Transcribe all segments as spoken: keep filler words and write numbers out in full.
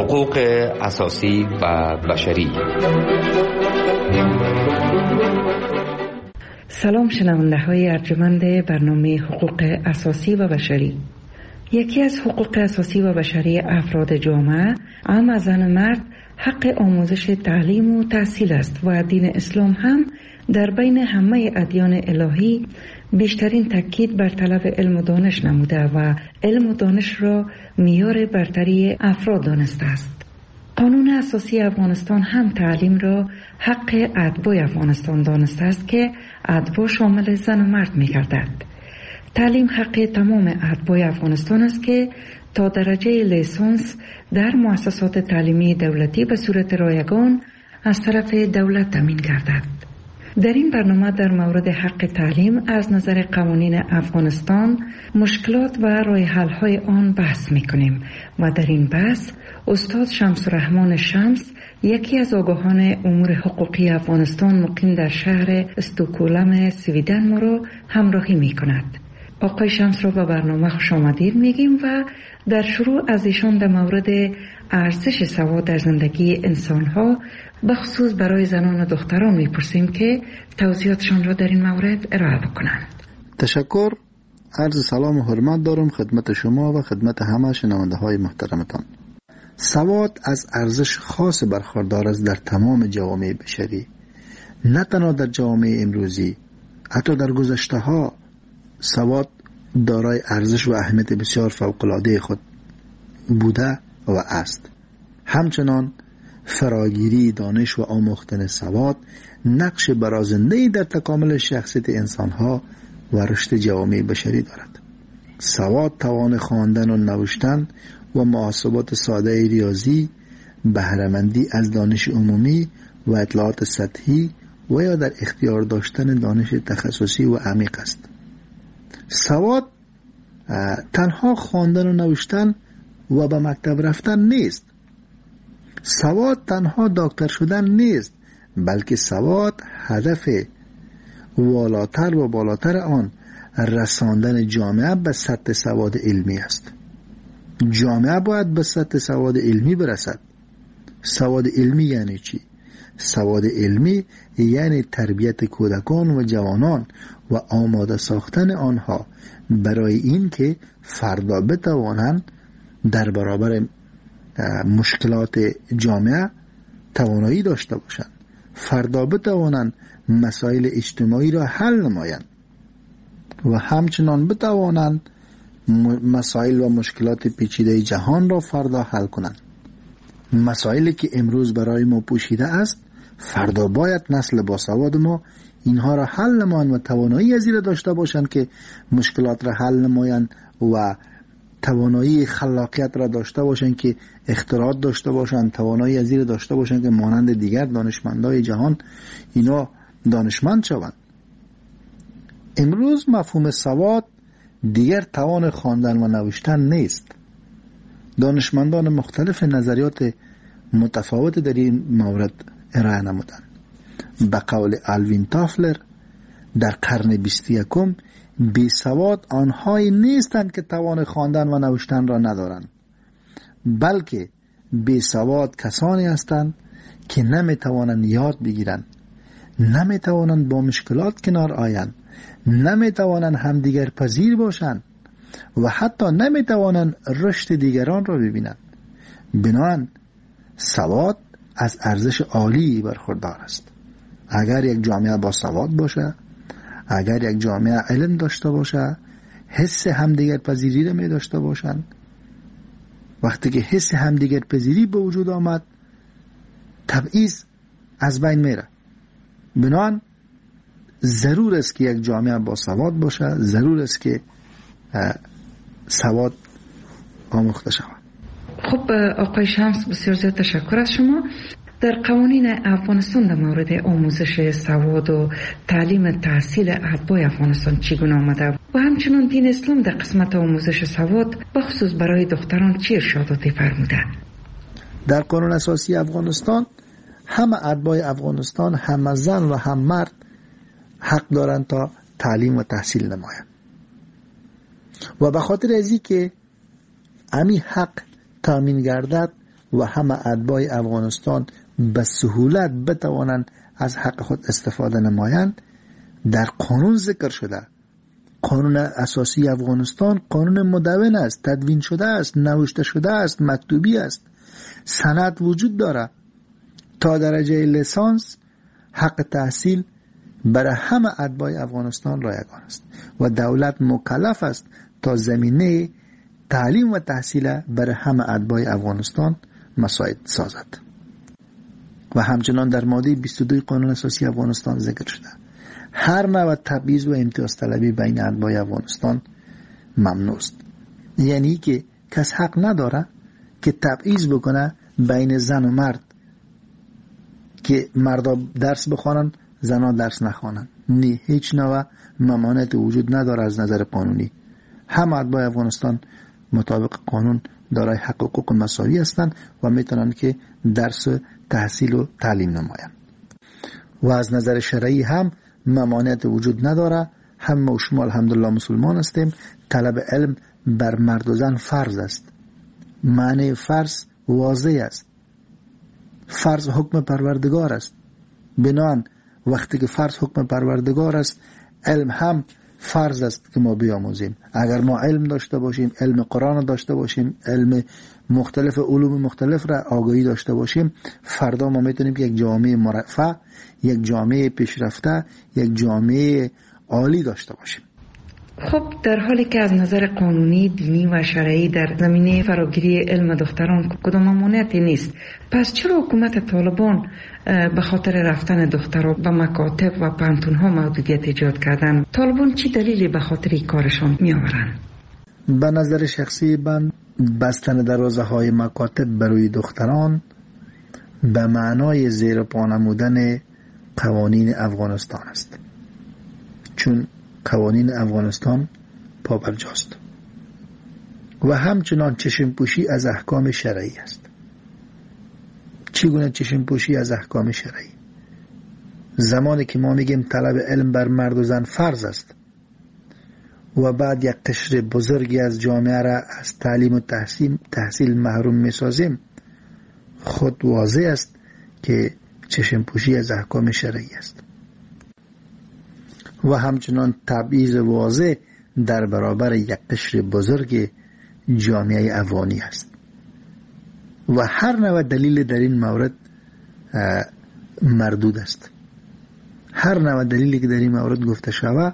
حقوق اساسی و بشری. سلام شنونده های ارجمند برنامه حقوق اساسی و بشری. یکی از حقوق اساسی و بشری افراد جامعه، هم از زن مرد، حق آموزش تعلیم و تحصیل است و دین اسلام هم در بین همه ادیان الهی بیشترین تاکید بر طلب علم و دانش نموده و علم و دانش را معیار برتری افراد دانسته است. قانون اساسی افغانستان هم تعلیم را حق اتباع افغانستان دانسته است که اتباع شامل زن و مرد می گردد. تعلیم حق تمام اتباع افغانستان است که تا درجه لیسانس در مؤسسات تعلیمی دولتی به صورت رایگان از طرف دولت تامین گردد. در این برنامه در مورد حق تعلیم از نظر قوانین افغانستان، مشکلات و راه حل‌های آن بحث می‌کنیم و در این بحث استاد شمس الرحمن شمس، یکی از آگاهان امور حقوقی افغانستان مقیم در شهر استکهلم سویدن، ما را همراهی می‌کند. آقای شمس را به برنامه خوش آمدید میگیم و در شروع از ایشان در مورد ارزش سواد در زندگی انسان‌ها به خصوص برای زنان و دختران میپرسیم که توضیحاتشان را در این مورد ارائه بکنند. تشکر. عرض سلام و حرمت دارم خدمت شما و خدمت همه شنونده های محترمتان. سواد از ارزش خاص برخوردار است در تمام جوامع بشری، نه تنها در جوامع امروزی، حتی در گذشته ها سواد دارای ارزش و اهمیت بسیار فوق‌العاده خود بوده و است. همچنان فراگیری دانش و آموختن سواد نقش برازنده‌ای در تکامل شخصیت انسانها و رشد جوامع بشری دارد. سواد توان خواندن و نوشتن و محاسبات ساده ریاضی، بهره‌مندی از دانش عمومی و اطلاعات سطحی و یا در اختیار داشتن دانش تخصصی و عمیق است. سواد تنها خواندن و نوشتن و به مکتب رفتن نیست. سواد تنها دکتر شدن نیست، بلکه سواد هدف والاتر و بالاتر آن رساندن جامعه به سطح سواد علمی است. جامعه باید به سطح سواد علمی برسد. سواد علمی یعنی چی؟ سواد علمی یعنی تربیت کودکان و جوانان و آماده ساختن آنها برای این که فردا بتوانند در برابر مشکلات جامعه توانایی داشته باشند، فردا بتوانند مسائل اجتماعی را حل نمایند و همچنان بتوانند مسائل و مشکلات پیچیده جهان را فردا حل کنند. مسائلی که امروز برای ما پوشیده است، فردا باید نسل باسواد ما اینها را حل نمایند و توانایی از این داشته باشند که مشکلات را حل نمایند و توانایی خلاقیت را داشته باشند که اختراعات داشته باشند، توانایی از این داشته باشند که مانند دیگر دانشمندای جهان اینا دانشمند شوند. امروز مفهوم سواد دیگر توان خواندن و نوشتن نیست. دانشمندان مختلف نظریات متفاوت در این مورد ارائه نمودند. به قول الوین تافلر، در قرن بیست و یکم بی سواد آنهایی نیستند که توان خواندن و نوشتن را ندارند، بلکه بی سواد کسانی هستند که نمی توانند یاد بگیرند، نمی توانند با مشکلات کنار آیند، نمی توانند همدیگر پذیر باشند و حتی نمی توانند رشد دیگران را ببینند. بنابراین سواد از ارزش عالی برخوردار است. اگر یک جامعه با سواد باشه، اگر یک جامعه علم داشته باشه، حس همدیگر پذیری را می داشته باشند، وقتی که حس همدیگر پذیری به وجود آمد، تبعیض از بین میره. بنابراین ضرور است که یک جامعه با سواد باشه، ضرور است که سواد آموخته شود. خب آقای شمس، بسیار زیاد تشکر از شما. در قوانین افغانستان در مورد آموزش سواد و تعلیم تحصیل اتباع افغانستان چگونه آمده و همچنان دین اسلام در قسمت آموزش سواد بخصوص برای دختران چه ارشاداتی فرموده؟ در قانون اساسی افغانستان همه اتباع افغانستان، هم زن و هم مرد، حق دارند تا تعلیم و تحصیل نمایند و به خاطر ازی که امی حق تامین گردد و همه اتباع افغانستان به سهولت بتوانند از حق خود استفاده نمایند در قانون ذکر شده. قانون اساسی افغانستان قانون مدون است، تدوین شده است، نوشته شده است، مکتوبی است، سند وجود داره. تا درجه لیسانس حق تحصیل برای همه اتباع افغانستان رایگان است و دولت مکلف است تا زمینه تعلیم و تحصیل برای همه اتباع افغانستان مساعد سازد. و همچنان در ماده بیست و دو قانون اساسی افغانستان ذکر شده هر نوع تبعیض و امتیاز طلبی بین اتباع افغانستان ممنوع است. یعنی که کس حق نداره که تبعیض بکنه بین زن و مرد، که مردا درس بخوانند زنها درس نخوانند. نه، هیچ نوع ممانعت وجود نداره از نظر قانونی. همه اتباع افغانستان مطابق قانون دارای حق و حقوق مساوی هستند و میتونن که درس تحصیل و تعلیم نمایند. و از نظر شرعی هم ممانعت وجود نداره. هم و شما الحمدلله مسلمان هستیم. طلب علم بر مرد و زن فرض است. معنی فرض واضح است. فرض حکم پروردگار است. بنان وقتی که فرض حکم پروردگار است، علم هم فرض است که ما بیاموزیم. اگر ما علم داشته باشیم، علم قرآن داشته باشیم، علم مختلف علوم مختلف را آگاهی داشته باشیم، فردا ما میتونیم که یک جامعه مرفه، یک جامعه پیشرفته، یک جامعه عالی داشته باشیم. خب در حالی که از نظر قانونی، دینی و شرعی در زمینه فراگیری علم دختران کدام ممانعتی نیست، پس چرا حکومت طالبان به خاطر رفتن دختران به مکاتب و پانتون‌ها محدودیت ایجاد کردن؟ طالبان چی دلیلی به خاطر این کارشان می آورند؟ به نظر شخصی من بستن دروازه های مکاتب برای دختران به معنای زیر پا نمودن قوانین افغانستان است، چون قوانین افغانستان پابرجاست و همچنان چشم پوشی از احکام شرعی است. چگونه چشم پوشی از احکام شرعی؟ زمانی که ما میگیم طلب علم بر مرد و زن فرض است و بعد یک قشر بزرگی از جامعه را از تعلیم و تحصیل, تحصیل محروم میسازیم، خود واضح است که چشم پوشی از احکام شرعی است. و همچنان تبعیض واضح در برابر یک قشر بزرگ جامعه افغانی است و هر نوع دلیل در این مورد مردود است. هر نوع دلیلی که در این مورد گفته شود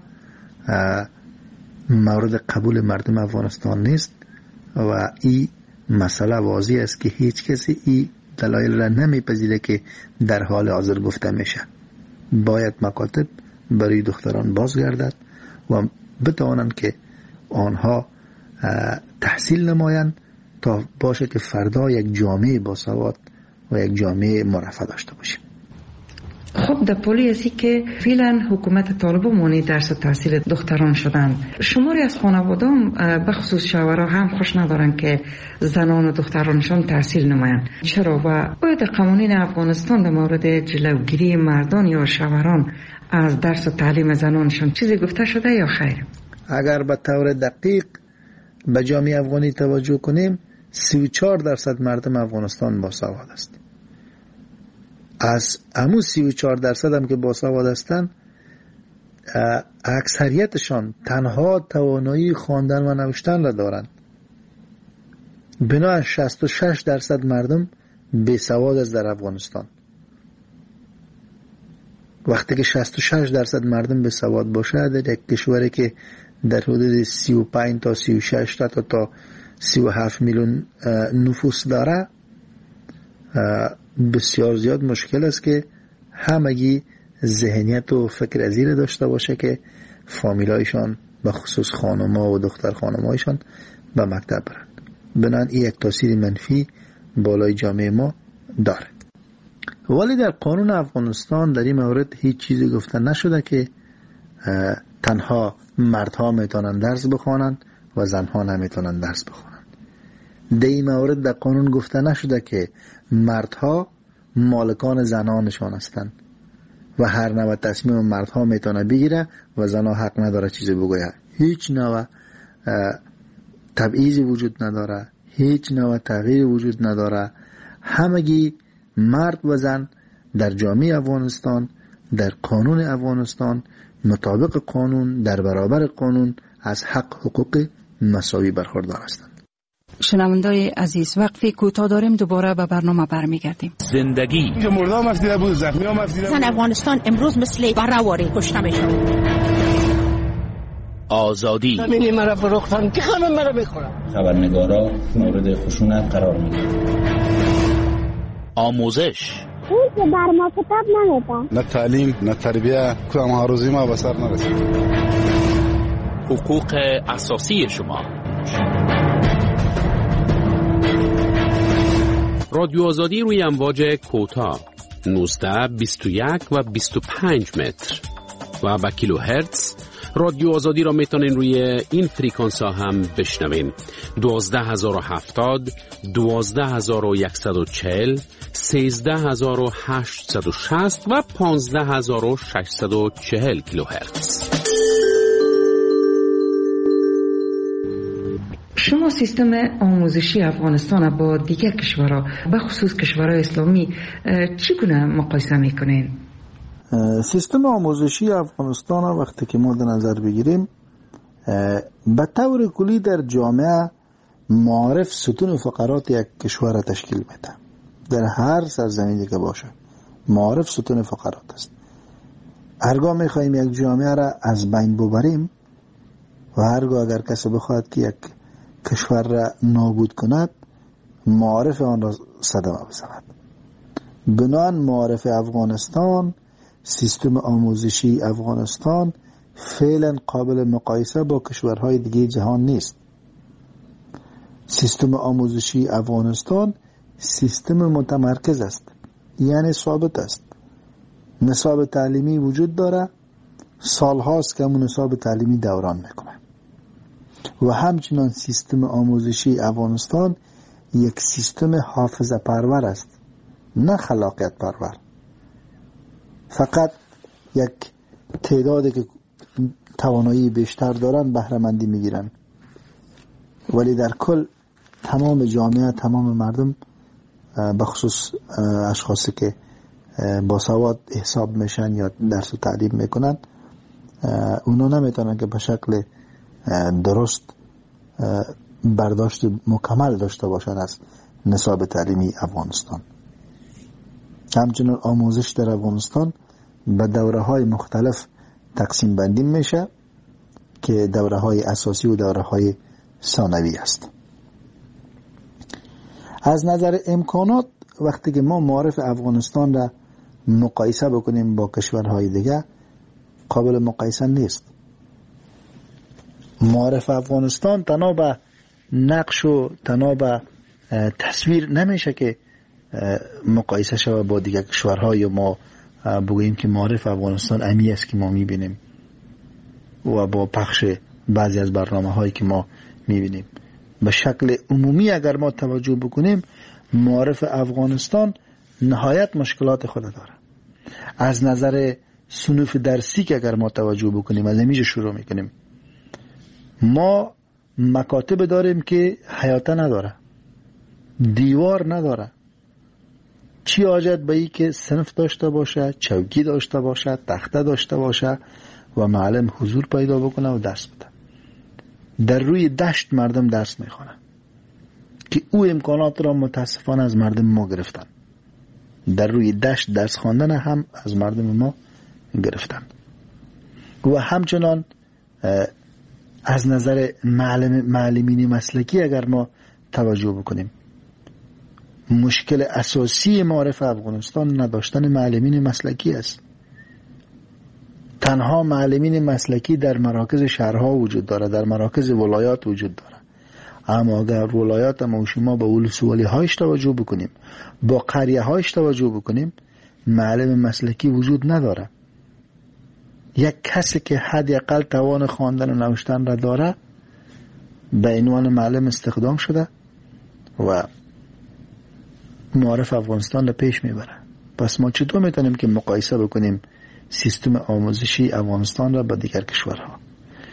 مورد قبول مردم افغانستان نیست و این مسئله واضح است که هیچ کسی این دلایل را نمیپذیره که در حال حاضر گفته میشه. باید مکاتب برای دختران بازگردد و بتوانند که آنها تحصیل نمایند تا باشه که فردا یک جامعه باسواد و یک جامعه مرفه داشته باشیم. خب در پولی ازی که فعلا حکومت طالب مانی درس و تحصیل دختران شدن، شماری از خانوادان به خصوص شوهرها هم خوش ندارن که زنان و دخترانشان تحصیل نمایند. چرا؟ و آیا در قوانین افغانستان در مورد جلوگیری مردان یا شوهران از درس و تعلیم زنانشان چیزی گفته شده یا خیر؟ اگر به طور دقیق به جامعه افغانی توجه کنیم، سی و چهار درصد مردم افغانستان باسواد است. از همون سی و چهار درصد هم که باسواد هستند، اکثریتشان تنها توانایی خواندن و نوشتن را دارند. بنابراین شصت و شش درصد مردم بیسواد است در افغانستان. وقتی که شصت و شش درصد مردم بیسواد باشه در یک کشوری که در حدود سی و پنج تا سی و شش تا تا سی و هفت میلیون نفوس داره، بسیار زیاد مشکل است که همگی ذهنیت و فکر ازیر داشته باشه که فامیلایشان به خصوص خانم‌ها و دختر خانم‌هایشان به مکتب برند. بنابراین این یک تاثیر منفی بالای جامعه ما داره. ولی در قانون افغانستان در این مورد هیچ چیزی گفته نشده که تنها مردها میتونن درس بخوانند و زنها نمیتونن درس بخوانند. در این مورد در قانون گفته نشده که مردها مالکان زنانشان هستند و هر نوع تصمیم مردها میتونه بگیره و زنها حق نداره چیزی بگوید. هیچ نوع تبعیضی وجود نداره، هیچ نوع تغییری وجود نداره. همگی مرد و زن در جامعه افغانستان، در قانون افغانستان، مطابق قانون، در برابر قانون از حق حقوق مساوی برخوردار هستند. شنوندای عزیز، وقفی کوتاه داریم، دوباره به برنامه برمیگردیم. زندگی که مردم افزیده بود، زخمی هم افزیده بود. زن افغانستان امروز مثل برهواری کشته میشه. آزادی همینی مرا فروختن که همه مرا میخورن. خبرنگارا مورد خشونت قرار میگیرن. آموزش اون که بر ما کتاب نمیدن، نه تعلیم نه تربیه، کدام هاروزی ما به سر نرسید. حقوق اساسی شما. رادیو آزادی روی امواج کوتاه نوزده، بیست و یک و بیست و پنج متر و با کیلو هرتز. رادیو آزادی را میتونین روی این فریکانس ها هم بشنوین: دوازده هزار و هفتاد، دوازده هزار و صد و چهل، سیزده هزار و هشتصد و شصت و پانزده هزار و ششصد و چهل کیلو هرتز. شما سیستم آموزشی افغانستان با دیگر کشورها، به خصوص کشورهای اسلامی، چگونه مقایسه میکنین؟ سیستم آموزشی افغانستان وقتی که ما در نظر بگیریم، به طور کلی در جامعه معارف ستون فقرات یک کشور را تشکیل میده. در هر سرزمینی که باشه معارف ستون فقرات است. هرگاه میخوایم یک جامعه را از بین ببریم و هرگاه اگر کسی بخواهد که یک کشور را نابود کند، معارف آن را صدمه بزند. بنابراین معارف افغانستان، سیستم آموزشی افغانستان فعلا قابل مقایسه با کشورهای دیگه جهان نیست. سیستم آموزشی افغانستان سیستم متمرکز است، یعنی ثابت است. نصاب تعلیمی وجود داره، سالهاست که همون نصاب تعلیمی دوران میکنه. و همچنان سیستم آموزشی افغانستان یک سیستم حافظه پرور است، نه خلاقیت پرور. فقط یک تعدادی که توانایی بیشتر دارن بهره مندی میگیرن، ولی در کل تمام جامعه، تمام مردم، بخصوص اشخاصی که باسواد حساب میشن یا درس و تعلیم میکنن، اونا نمیتونن که به شکل درست برداشت مکمل داشته باشن از نصاب تعلیمی افغانستان. همچنین آموزش در افغانستان به دوره های مختلف تقسیم بندی میشه که دوره های اساسی و دوره های ثانوی است. از نظر امکانات وقتی که ما معارف افغانستان را مقایسه بکنیم با کشورهای دیگه، قابل مقایسه نیست. معارف افغانستان تنها به نقش و تنها به تصویر نمیشه که مقایسه شوه با دیگر کشورها، یا ما بگوییم که معارف افغانستان امی است که ما میبینیم و با پخش بعضی از برنامه هایی که ما میبینیم. به شکل عمومی اگر ما توجه بکنیم، معارف افغانستان نهایت مشکلات خود داره. از نظر صنوف درسی که اگر ما توجه بکنیم، از اینجا شروع میکنیم. ما مکاتب داریم که حیاته نداره، دیوار نداره. چی حاجت به ای که صنف داشته باشه، چوکی داشته باشه، تخته داشته باشه و معلم حضور پیدا بکنه و درس بده. در روی دشت مردم درس میخوانن که او امکانات را متاسفانه از مردم ما گرفتن. در روی دشت درس خواندن هم از مردم ما گرفتن. و همچنان از نظر معلم معلمین مسلکی اگر ما توجه بکنیم، مشکل اساسی معارف افغانستان نداشتن معلمین مسلکی است. تنها معلمین مسلکی در مراکز شهرها وجود داره، در مراکز ولایات وجود داره. اما اگر ولایات ما و شما با ولسوالی هایش توجه بکنیم، با قریه هایش توجه بکنیم، معلم مسلکی وجود نداره. یک کسی که حداقل توان خواندن و نوشتن را داره به عنوان معلم استخدام شده و معارف افغانستان را پیش میبره. پس ما چطور میتونیم که مقایسه بکنیم سیستم آموزشی افغانستان را با دیگر کشورها؟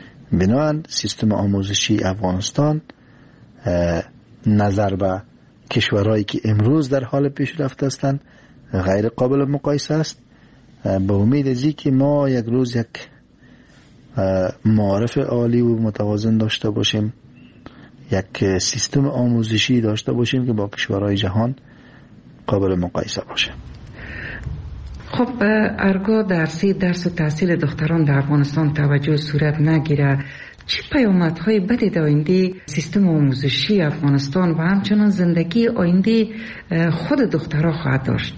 بنابراین سیستم آموزشی افغانستان نظر به کشورهایی که امروز در حال پیشرفت هستند غیر قابل مقایسه است. به امید از که ما یک روز یک معارف عالی و متوازن داشته باشیم، یک سیستم آموزشی داشته باشیم که با کشورهای جهان قابل مقایسه باشه. خب ارگاه درسی درس و تحصیل دختران در افغانستان توجه صورت نگیره، چه پیامدهای بدی در آینده سیستم آموزشی افغانستان و همچنان زندگی آینده خود دخترها خواهد داشت؟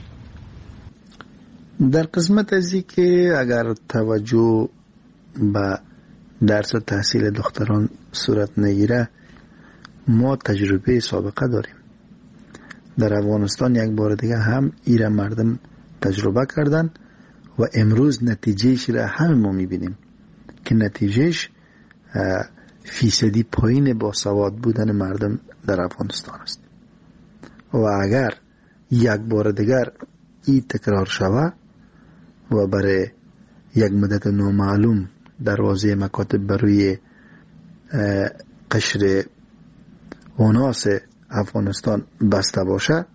در قسمت ازی که اگر توجه به درس و تحصیل دختران صورت نگیره، ما تجربه سابقه داریم. در افغانستان یک بار دیگه هم ایره مردم تجربه کردن و امروز نتیجهش را همه ما میبینیم که نتیجهش فیصدی پایین با سواد بودن مردم در افغانستان است. و اگر یک بار دیگر این تکرار شود و برای یک مدت نامعلوم دروازه مکاتب بروی قشر اوناس افغانستان بسته باشه،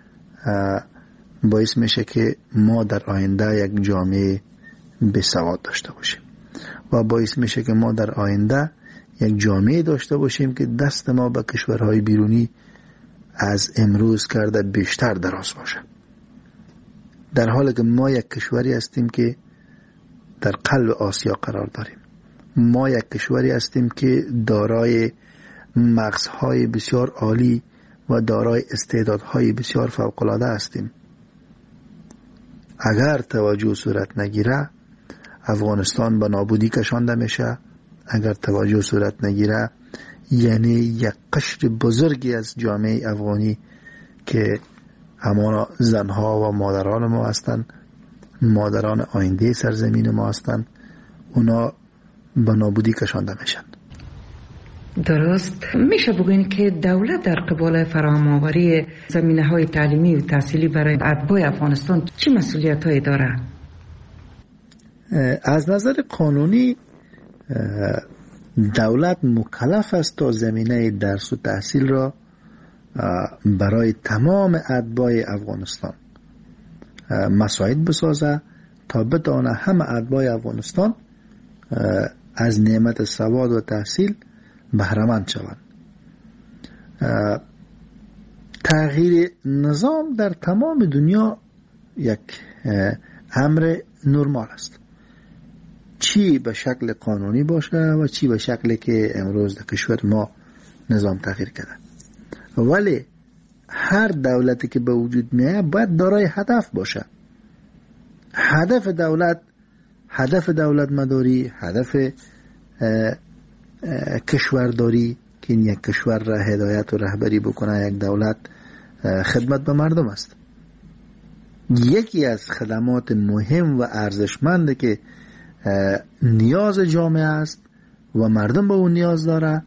باعث میشه که ما در آینده یک جامعه بسواد داشته باشیم و باعث میشه که ما در آینده یک جامعه داشته باشیم که دست ما به کشورهای بیرونی از امروز کرده بیشتر دراز باشه، در حالی که ما یک کشوری هستیم که در قلب آسیا قرار داریم. ما یک کشوری هستیم که دارای مغزهای بسیار عالی و دارای استعدادهای بسیار فوق‌العاده هستیم. اگر توجه صورت نگیره افغانستان به نابودی کشانده میشه. اگر توجه صورت نگیره یعنی یک قشر بزرگی از جامعه افغانی که همانا زنها و مادران ما هستند، مادران آینده سرزمین ما هستند، اونا به نابودی کشانده میشن. درست. میشه بگوین که دولت در قبال فراهم آوری زمینه های تعلیمی و تحصیلی برای اتباع افغانستان چه مسئولیت هایی داره؟ از نظر قانونی دولت مکلف است تا زمینه درس و تحصیل را برای تمام اتباع افغانستان مساعد بسازه تا بتونه همه اتباع افغانستان از نعمت سواد و تحصیل بهره‌مند شوند. تغییر نظام در تمام دنیا یک امر نرمال است، چی به شکل قانونی باشه و چی به شکلی که امروز در کشور ما نظام تغییر کرده. ولی هر دولتی که به وجود میاد باید دارای هدف باشه. هدف دولت هدف دولت مداری، هدف کشورداری که این یک کشور را هدایت و رهبری بکنه، یک دولت خدمت به مردم است. یکی از خدمات مهم و ارزشمند که نیاز جامعه است و مردم به اون نیاز داره،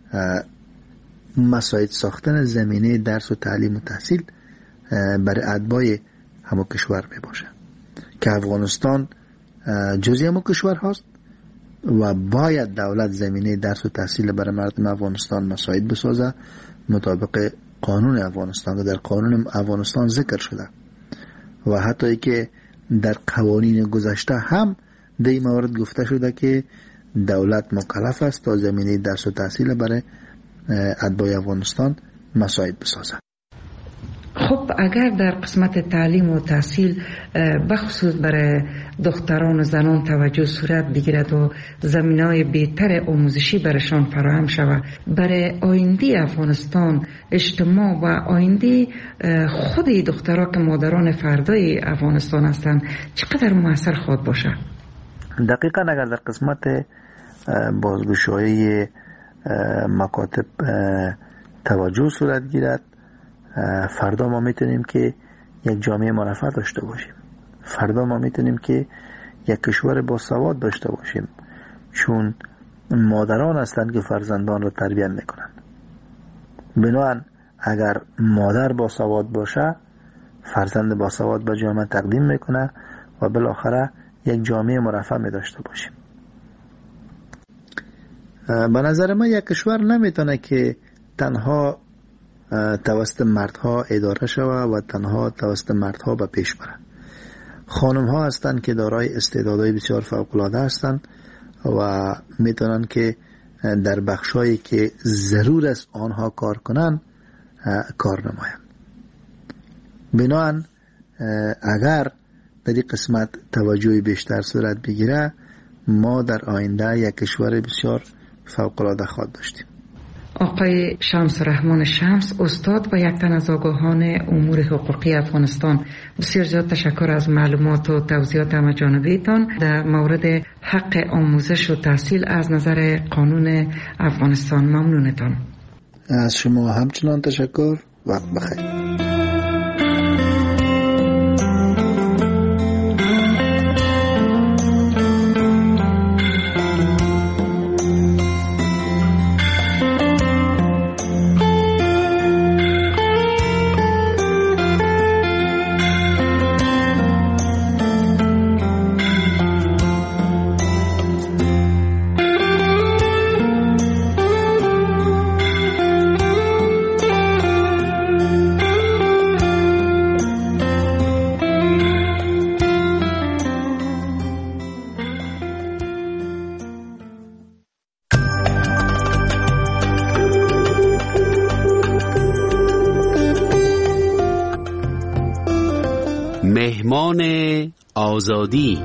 مساعد ساختن زمینه درس و تعلیم و تحصیل برای اتباع همو کشور می باشه که افغانستان جزئی همو کشور هست و باید دولت زمینه درس و تحصیل برای مردم افغانستان مساعد بسازه مطابق قانون افغانستان که در قانون افغانستان ذکر شده و حتی ای که در قوانین گذشته هم در این مورد گفته شده که دولت مکلف است تا زمینه درس و تحصیل برای اتباع افغانستان مساعد بسازه. خب اگر در قسمت تعلیم و تحصیل بخصوص برای دختران و زنان توجه صورت بگیرد و زمینه‌های بهتر آموزشی برایشان فراهم شود، برای آینده افغانستان، اجتماع و آینده خود دخترها که مادران فردای افغانستان هستند چقدر موثر خواهد باشه؟ دقیقاً اگر در قسمت بازگشایی مکاتب توجه صورت گیرد، فردا ما میتونیم که یک جامعه مرفه داشته باشیم. فردا ما میتونیم که یک کشور با سواد داشته باشیم، چون مادران هستند که فرزندان را تربیت میکنند. بنابراین اگر مادر با سواد باشه، فرزند با سواد به جامعه تقدیم میکنه و بالاخره یک جامعه مرفه می داشته باشیم. به نظر من یک کشور نمیتونه که تنها توسط مردها اداره شود و تنها توسط مردها به پیش برد. خانم ها هستند که دارای استعدادهای بسیار فوق العاده هستند و میتونن که در بخشایی که ضرور است آنها کار کنن کار نمایند. بنابراین اگر در این قسمت توجه بیشتر صورت بگیره ما در آینده یک کشور بسیار فوق العاده خواهد داشتیم. آقای شمس رحمان شمس، استاد و یک تن از آگاهان امور حقوقی افغانستان، بسیار زیاد تشکر از معلومات و توضیحات همه‌جانبه‌تان در مورد حق آموزش و تحصیل از نظر قانون افغانستان. ممنونتان. از شما همچنان تشکر. وقت بخیر. مهمان آزادی.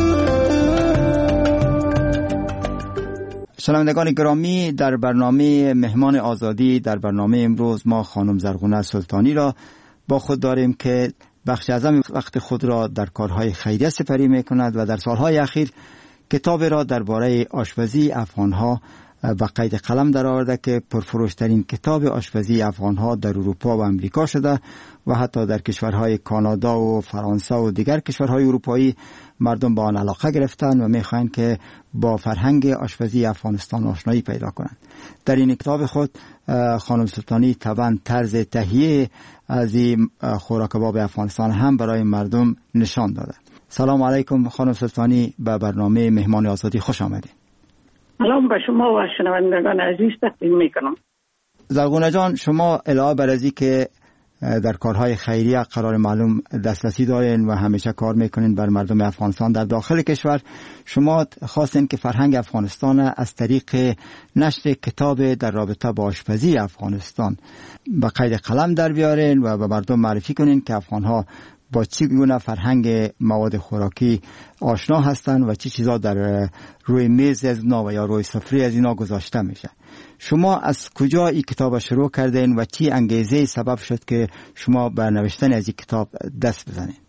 شنوندگان گرامی، در برنامه مهمان آزادی در برنامه امروز ما خانم زرغونه سلطانی را با خود داریم که بخش اعظم وقت خود را در کارهای خیریه سپری می کند و در سالهای اخیر کتاب را درباره آشپزی افغانها با قید قلم در آورده که پرفروشترین کتاب آشپزی افغانها در اروپا و امریکا شده و حتی در کشورهای کانادا و فرانسه و دیگر کشورهای اروپایی مردم با آن علاقه گرفتن و میخواهند که با فرهنگ آشپزی افغانستان آشنایی پیدا کنند. در این کتاب خود خانم سلطانی طبعا طرز تهیه از این خوراک باب افغانستان هم برای مردم نشان داده. سلام علیکم خانم سلطانی، به برنامه مهمان آزادی خوش آمدید. سلام به شما و شنوندگان عزیز تقدیم میکنم. زرغونه جان، شما علاوه بر از که در کارهای خیریه قرار معلوم دسترسی دارین و همیشه کار میکنین بر مردم افغانستان در داخل کشور، شما خواستین که فرهنگ افغانستان از طریق نشر کتاب در رابطه با آشپزی افغانستان با قید قلم در بیارین و به مردم معرفی کنین که افغانها با چی گونه فرهنگ مواد خوراکی آشنا هستند و چی چیزا در روی میز از اینا و یا روی سفره از اینا گذاشته میشه. شما از کجا این کتاب شروع کردین و چی انگیزه سبب شد که شما به نوشتن از این کتاب دست بزنید؟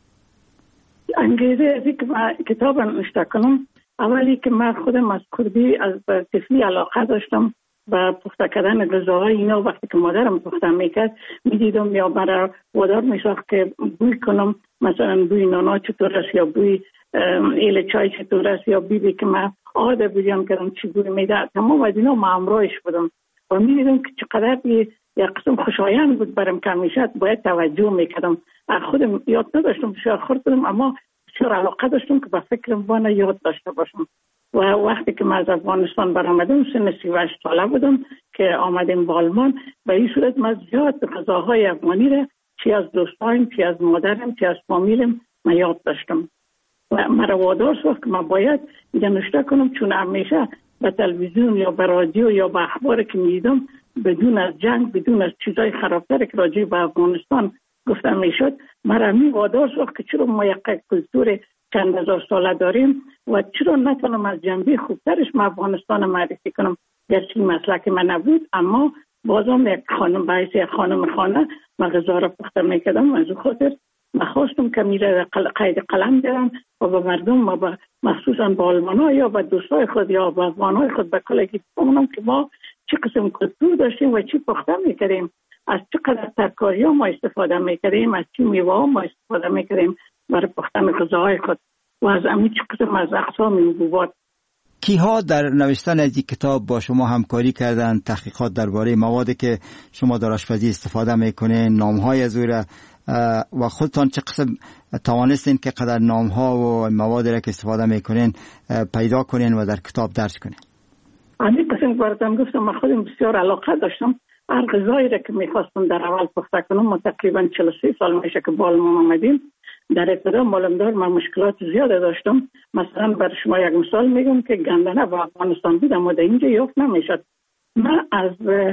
انگیزه از این که من کتاب نوشته کنم، اولی که من خودم از کردی از طفلی علاقه داشتم و پخته کردن غذاهای اینا. وقتی که مادرم پخته میکرد میدیدم یا برای وادار میساخت که بوی کنم، مثلا بوی نانا چطور است یا بوی ایل چای چطور است یا بیبی که من آده بودیم کردم چی بوی میده. تمام از اینا من امرایش بودم و میدیدم که چقدر یک قسم خوشایند بود برم که همیشه باید توجه میکردم. خودم یاد نداشتم بسیار خورد بودم، اما بسیار علاقه داشتم که به فکرم بانه یاد داشته باشم. و وقتی که من از افغانستان برآمدم سن سی و هشت ساله بودم که آمدیم به آلمان. به این صورت من زیاد غذاهای افغانی را چی از دوستایم، چی از مادرم، چی از فامیلم من یاد داشتم و مرا وادار ساخت که من باید اینجا نوشته کنم، چون همیشه به تلویزیون یا به رادیو یا به اخبار که میدیدم بدون از جنگ، بدون از چیزای خرابتر که راجع به افغانستان گفته میشد، مرا می وادار ساخت که چرا ما یک کلتور چند هزار ساله داریم و چرا نتونم از جنبه خوبترش من افغانستان معرفی کنم. گرچه مسلک من نبود، اما بازم یک خانم به حیث خانم خانه من غذا را پخته میکردم. از اون خاطر من خواستم که میره قید قلم دارم و به مردم و به مخصوصا به آلمان ها یا به دوستای خود یا به افغان های خود به کلگی بگم که ما چه قسم کلتور داشتیم و چی پخته میکردیم، از چقدر ترکاری ها ما استفاده میکردیم، از چی میوه ها ما استفاده میکردیم برای پختن غذاهای خود و از همین چه قسم از اقسام حبوبات. کیها در نوشتن از این کتاب با شما همکاری کردن؟ تحقیقات درباره موادی که شما در آشپزی استفاده میکنین، نامهای از او و خودتان چه قسم توانستین که قدر نامها و موادی را که استفاده میکنین پیدا کنین و در کتاب درج کنین؟ همین قسم براتون گفتم من خودم بسیار علاقه داشتم هر غذایی را که میخواستم در اول پخته کنم، ما تقریبا چهل و سه سال میشه که بالمون آمدیم. در ابتدا معلومدار من مشکلات زیاد داشتم. مثلا بر شما یک مثال میگم که گندنه با افغانستان بود اما در اینجا یافت نمیشد. من از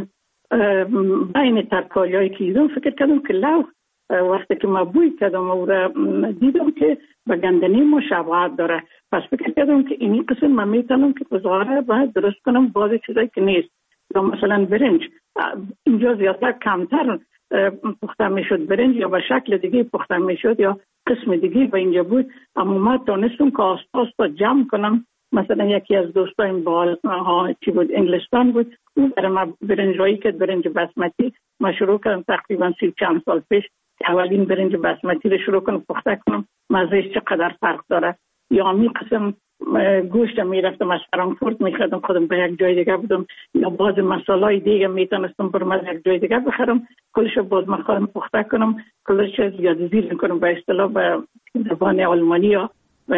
بین ترکاریایی که دیدم فکر کردم که لوح وقتی که ما بوی کردم او را دیدم که به گندنه ما شباهت داره. پس فکر کردم که اینی قسم من میتونم که بزاره باید درست کنم بعضی چیزایی که نیست. یا مثلا برنج اینجا زیادتر کمتر پخته میشد برنج یا به شکل دیگه پخته میشد یا قسم دیگه به اینجا بود، اما من تونستم که آستا آستا جمع کنم. مثلا یکی از دوستایم بال ها چی بود انگلستان بود، اون برای ما برنج رایی که برنج بسمتی ما شروع کردم تقریبا سی چند سال پیش که اولین برنج بسمتی رو شروع کنم پخته کنم مزهش چقدر فرق داره. یا می قسم گوشت میرفتم از فرانکفورت میخوردم خودم به یک جای دیگه بودم یا باز مسالای دیگه میتونستم برم از یک جای دیگه بخرم کلش باز من خودم پخته کنم، کلش زیاد زیر کنم به اصطلاح به زبان آلمانی یا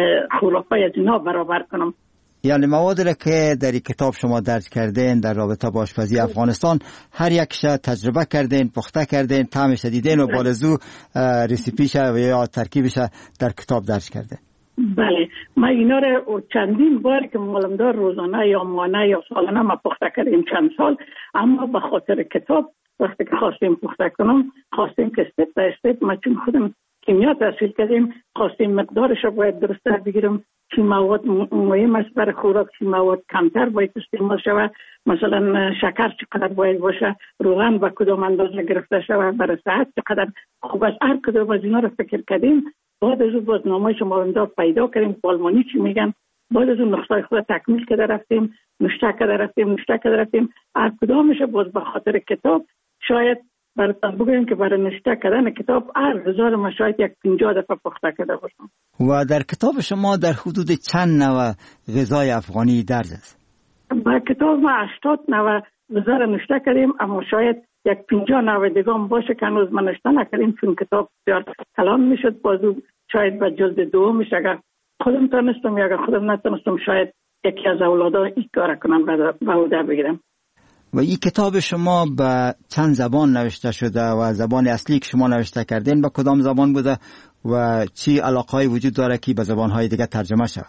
خرافای از اینا برابر کنم. یعنی موادی را که در این کتاب شما درج کردین در رابطه با آشپزی افغانستان هر یکش تجربه کردین، پخته کردین، طعمش دیدین و بالزو رسیپیش و یا ترکیبش در کتاب درج کردین. بله، من اینا رو چندین بار که معلومدار روزانه یا ماهانه یا سالانه ما پخته کردیم چند سال، اما به خاطر کتاب وقتی که خواستیم پخته کنم خواستیم که استپ به استپ ما چون خودم کیمیا تحصیل کردیم خواستیم مقدارش رو باید درست بگیرم، چی مواد مهم است برای خوراک، چی مواد کمتر باید استعمال شود، مثلا شکر چقدر باید باشه، روغن به کدام اندازه گرفته شود، برای صحت چقدر خوب است. هر کدام از اینا رو فکر کردیم. بعد از اون بازنامه‌اش معلومدار پیدا کردیم آلمانی چی میگن، بعد از اون نقطه خود تکمیل کرده رفتیم، نوشته کرده رفتیم نوشته کرده رفتیم هر کدامش باز به خاطر کتاب شاید براتون بگویم که برای نوشته کردن کتاب هر هزار ما شاید یک پنجاه دفعه پخته کرده باشم. و در کتاب شما در حدود چند نوع غذای افغانی درج است؟ با کتاب ما هشتاد نوع غذا را نوشته کردیم، اما شاید یک پنجاه نوع دیگه هم باشه که هنوز ما نوشته نکردیم چون کتاب بسیار کلان میشد. بازو شاید به جلد دومش اگر خودم تونستم یا اگر خودم نتونستم شاید یکی از اولادا این کار کنم به عهده بگیرم. و این کتاب شما به چند زبان نوشته شده و زبان اصلی که شما نوشته کردین به کدام زبان بوده و چی علاقه‌ای وجود داره که به زبان‌های دیگه ترجمه شود؟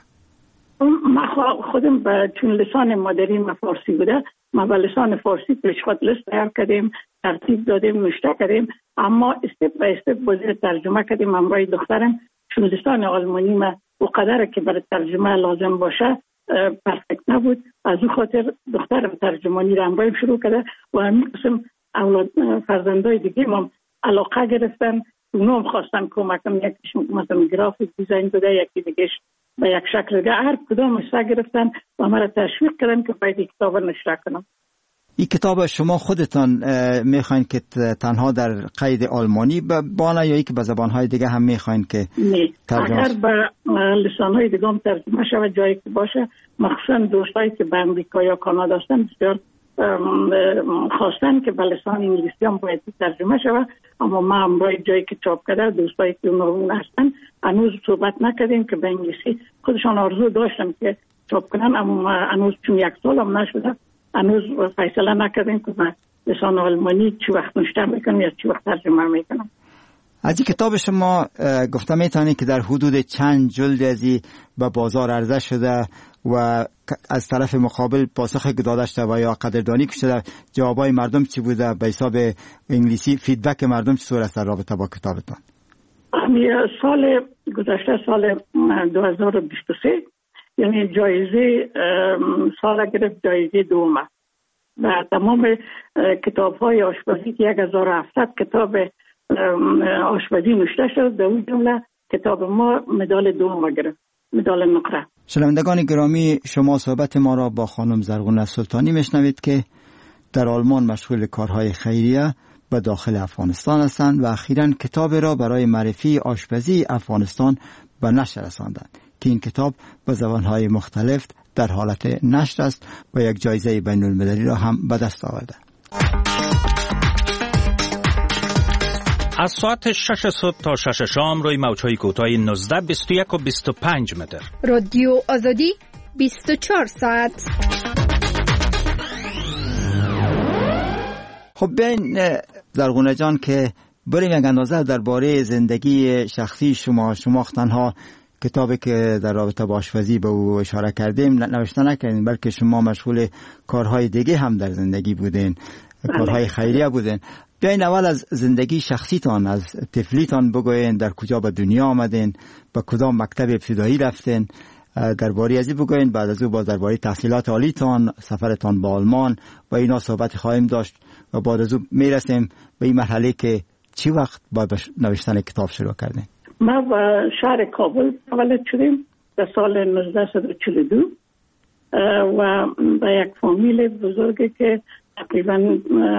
ما خودم به چون لسان مادری ما فارسی بوده، ما به لسان فارسی پیش خود لیست تیار کردیم، ترتیب دادیم، نوشته کردیم، اما استپ به استپ بازی ترجمه کردیم. همراه دخترم چون لسان آلمانی ما اونقدر که برای ترجمه لازم باشه پرفکت نبود، از اون خاطر دخترم ترجمانی را همراهیم شروع کرده و همین قسم اولاد فرزندای دیگه هم علاقه گرفتن، اونا هم خواستن کمکم، یکیش مثلا گرافیک دیزاین بوده، یکی دیگهش به یک شکل دیگه، هر کدام سعی گرفتن و مرا تشویق کردن که باید این کتاب رو نشر کنم. این کتاب شما خودتان میخواین که تنها در قید آلمانی بانه یا ای که به زبانهای دیگه هم میخواین که نه، اگر به لسانهای دیگه هم ترجمه شود جایی که باشه، مخصوصا دوستایی که به امریکا یا کانادا هستن بسیار خواستن که به لسان انگلیسی هم باید ترجمه شود، اما ما هم باید جایی که چاپ کرده دوستایی که اون هستن هنوز صحبت نکردیم که به انگلیسی خودشان آرزو داشتن که چاپ کنن، اما هنوز چون یک سال هم نشده هنوز فیصله نکردیم که به لسان آلمانی چی وقت نوشته میکنم یا چی وقت ترجمه میکنم. از این کتاب شما گفته میتونید که در حدود چند جلد ازی به بازار عرضه شده و از طرف مقابل پاسخی که داده شده و یا قدردانی که شده، جوابای مردم چی بوده؟ به حساب انگلیسی فیدبک مردم چطور است در رابطه با کتابتان؟ سال گذشته سال دو هزار و بیست و سه یعنی جایزه سال گرفت، جایزه دومه و تمام کتاب های آشپزی که یک هزار و هفتصد کتاب آشپزی نوشته شد، در اون جمله کتاب ما مدال دوم گرفت، مدال نقره. شنوندگان گرامی، شما صحبت ما را با خانم زرغونه سلطانی میشنوید که در آلمان مشغول کارهای خیریه به داخل افغانستان هستند و اخیراً کتاب را برای معرفی آشپزی افغانستان به نشر رساندند که این کتاب به زبانهای مختلف در حالت نشر است و یک جایزه بین المللی را هم به دست آورده. از ساعت شش صبح تا شش شام روی موج‌های کوتاه نوزده، بیست و یک و بیست و پنج متر. رادیو آزادی بیست و چهار ساعت. خب بین زرغونه جان که بریم یک اندازه درباره زندگی شخصی شما. شما تنها کتابی که در رابطه با آشپزی به او اشاره کردیم نوشته نکردین، بلکه شما مشغول کارهای دیگه هم در زندگی بودین، کارهای خیریه بودین. بیاین اول از زندگی شخصیتان، از طفلیتان بگوین. در کجا به دنیا آمدین، به کدام مکتب ابتدایی رفتین، درباره ازی بگوین. بعد از او با درباره تحصیلات عالیتان، سفرتان به آلمان و اینا صحبت خواهیم داشت و بعد از او میرسیم به این مرحله که چی وقت با نوشتن کتاب شروع کردین؟ ما با شهر کابل تولد شدیم در سال نوزده صد و چهل و دو و با یک فامیل بزرگی که تقریبا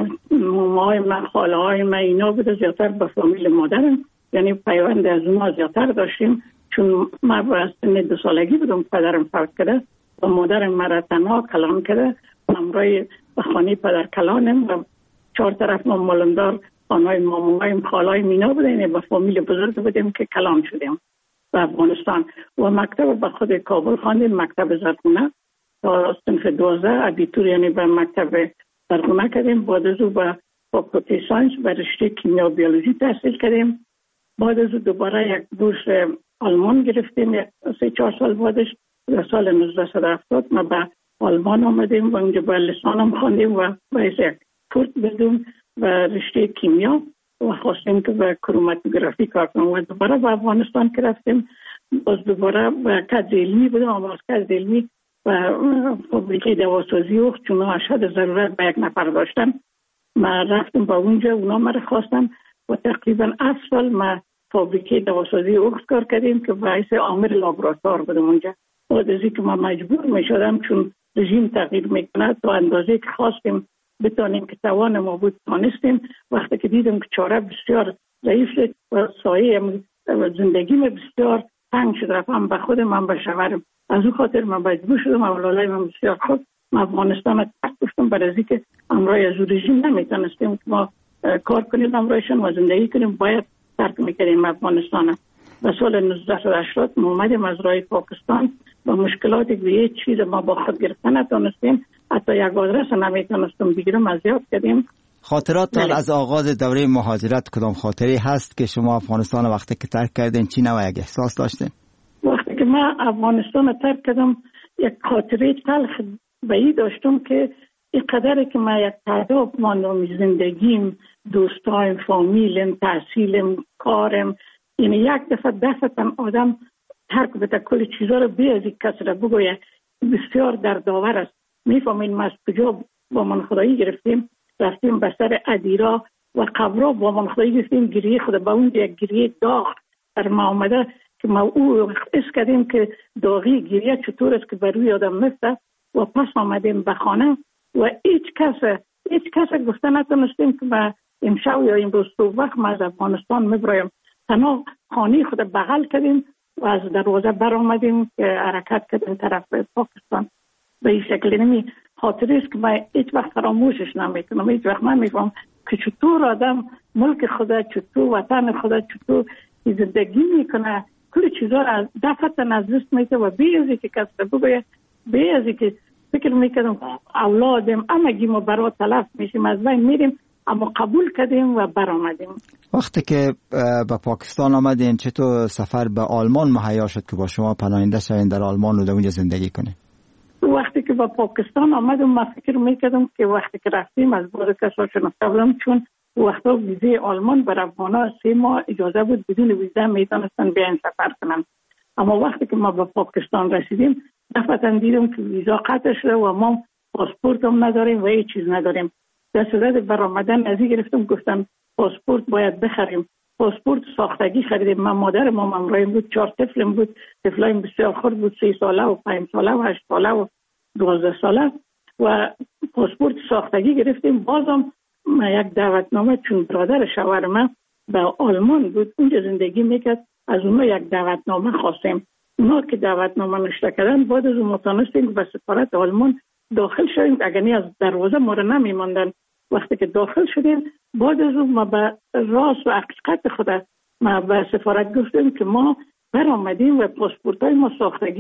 ماماهای من، خاله های من اینا بوده، زیادتر به فامیل مادرم، یعنی پیوند از ما زیادتر داشتیم. چون من با سن دو سالگی بودم پدرم فوت کرده و مادرم مرا تنها کلان کرده. همراه به خانه پدر کلانم و چهار طرف ما مالندار خانه‌های ماماهایم، خاله‌های مینا بودیم. یعنی با فامیل بزرگ بودیم که کلان شدیم به افغانستان و مکتب به خود کابل خواندیم، مکتب زرغونه تا صنف دوازده ابیتور، یعنی به مکتب زرغونه کردیم. بعد از او به فاکولته ساینس به رشته کیمیا و بیولوژی تحصیل کردیم. بعد از او دوباره یک بورس آلمان گرفتیم، سه چهار سال بعدش در سال نوزده صد و هفتاد ما به آلمان آمدیم و اونجا به لسانم خواندیم و باید یک کورس بدیم و رشته کیمیا و خواستیم که به کروماتوگرافی کار کنیم و دوباره به افغانستان که رفتیم. باز دوباره به کادر علمی بودم و باز کادر علمی و فابریکه دواسازی و چون اشد ضرورت به یک نفر داشتن ما رفتیم با اونجا، اونا مرا خواستن و تقریبا هفت سال ما فابریکه دواسازی اوکس کار کردیم که باعث عامل لابراتوار بودم اونجا. بعد از اینکه ما مجبور می شدم چون رژیم تغییر میکنه تا اندازه که خواستیم بتانیم که توان ما بود تانستیم. وقتی که دیدم که چاره بسیار ضعیف شد و سایه زندگی من بسیار تنگ شد، رفتم به خودم، من به شوهرم. از اون خاطر من مجبور شدم اولادای من بسیار خوب ما افغانستان رو ترک گفتم، برای از اینکه امروز از رژیم نمیتونستیم که ما کار کنیم امروزشون و زندگی کنیم، باید ترک میکردیم افغانستان. و سال نوزده صد و هشتاد ما اومدیم از راه پاکستان با مشکلاتی که هیچ چیز ما با خود گرفتن نتونستیم، حتی یک آدرس نمیتونستم بگیرم، اذیت کردیم. خاطراتتان از آغاز دوره مهاجرت کدام خاطری هست که شما افغانستان وقتی که ترک کردین چی نوع یک احساس داشتین؟ وقتی که من افغانستان ترک کردم یک خاطره تلخ به این داشتم که این قدری که من یک تعداد ماندم، زندگیم، دوستایم، فامیلم، تحصیلم، کارم، یعنی یک دفعه دفتن آدم ترک بده کل چیزا رو بی از یک کس را بگویه بسیار دردآور است. میفهمین ما از کجا با من خدایی گرفتیم، رفتیم به سر ادیرا و قبرا با من خدایی گرفتیم، گریه خود با اون یک گریه داغ در ما آمده که ما او اس کردیم که داغی گریه چطور است که بر روی آدم نفته و پس آمدیم به خانه و هیچ کس هیچ کس گفته نتونستیم که ما امشب یا امروز تو وقت ما از افغانستان میبرایم. تنها خانه خود بغل کردیم و از دروازه بر آمدیم که حرکت کردیم طرف پاکستان. به این شکل نمی خاطری است که من هیچ وقت فراموشش نمیکنم. هیچ وقت نمیفهم که چطور آدم ملک خدا، چطور وطن خدا، چطور زندگی میکنه، کل چیزا را دفعتا از دست میده و بی ازی که کس را بگویه، بی ازی که فکر میکردم اولادم همگی ما برای تلف میشیم، از بین میریم، اما قبول کردیم و برآمدیم. وقتی که به پاکستان آمدین چطور سفر به آلمان مهیا شد که با شما پناهنده شوین در آلمان و در اونجا زندگی کنید؟ وقتی که به پاکستان آمدم من فکر میکردم که وقتی که رفتیم از بعد کسا شناخته بودم، چون وقتا ویزه آلمان بر افغانا سه ماه اجازه بود، بدون ویزه میتونستن بیاین سفر کنن. اما وقتی که ما به پاکستان رسیدیم دفعتا دیدم که ویزا قطع شده و ما پاسپورت هم نداریم و هیچ چیز نداریم. در صورت برآمدن از این گرفتم، گفتم پاسپورت باید بخریم. پاسپورت ساختگی خریدیم. من مادر ما همراهم بود، چهار طفلم بود، طفلایم بسیار خرد بود، سه ساله و پنج ساله و هشت ساله و دوازده ساله و پاسپورت ساختگی گرفتیم. بازم یک دعوتنامه، چون برادر شوهر من به آلمان بود اونجا زندگی میکرد، از اونها یک دعوتنامه خواستیم. اونا که دعوتنامه نشته کردن، بعد از اون متونستیم به سفارت آلمان داخل شدیم، اگر از دروازه ما رو نمیماندن. وقتی که داخل شدیم بعد از اون ما به راست و حقیقت خود ما به سفارت گفتیم که ما برآمدیم و پاسپورت های ما ساختگی است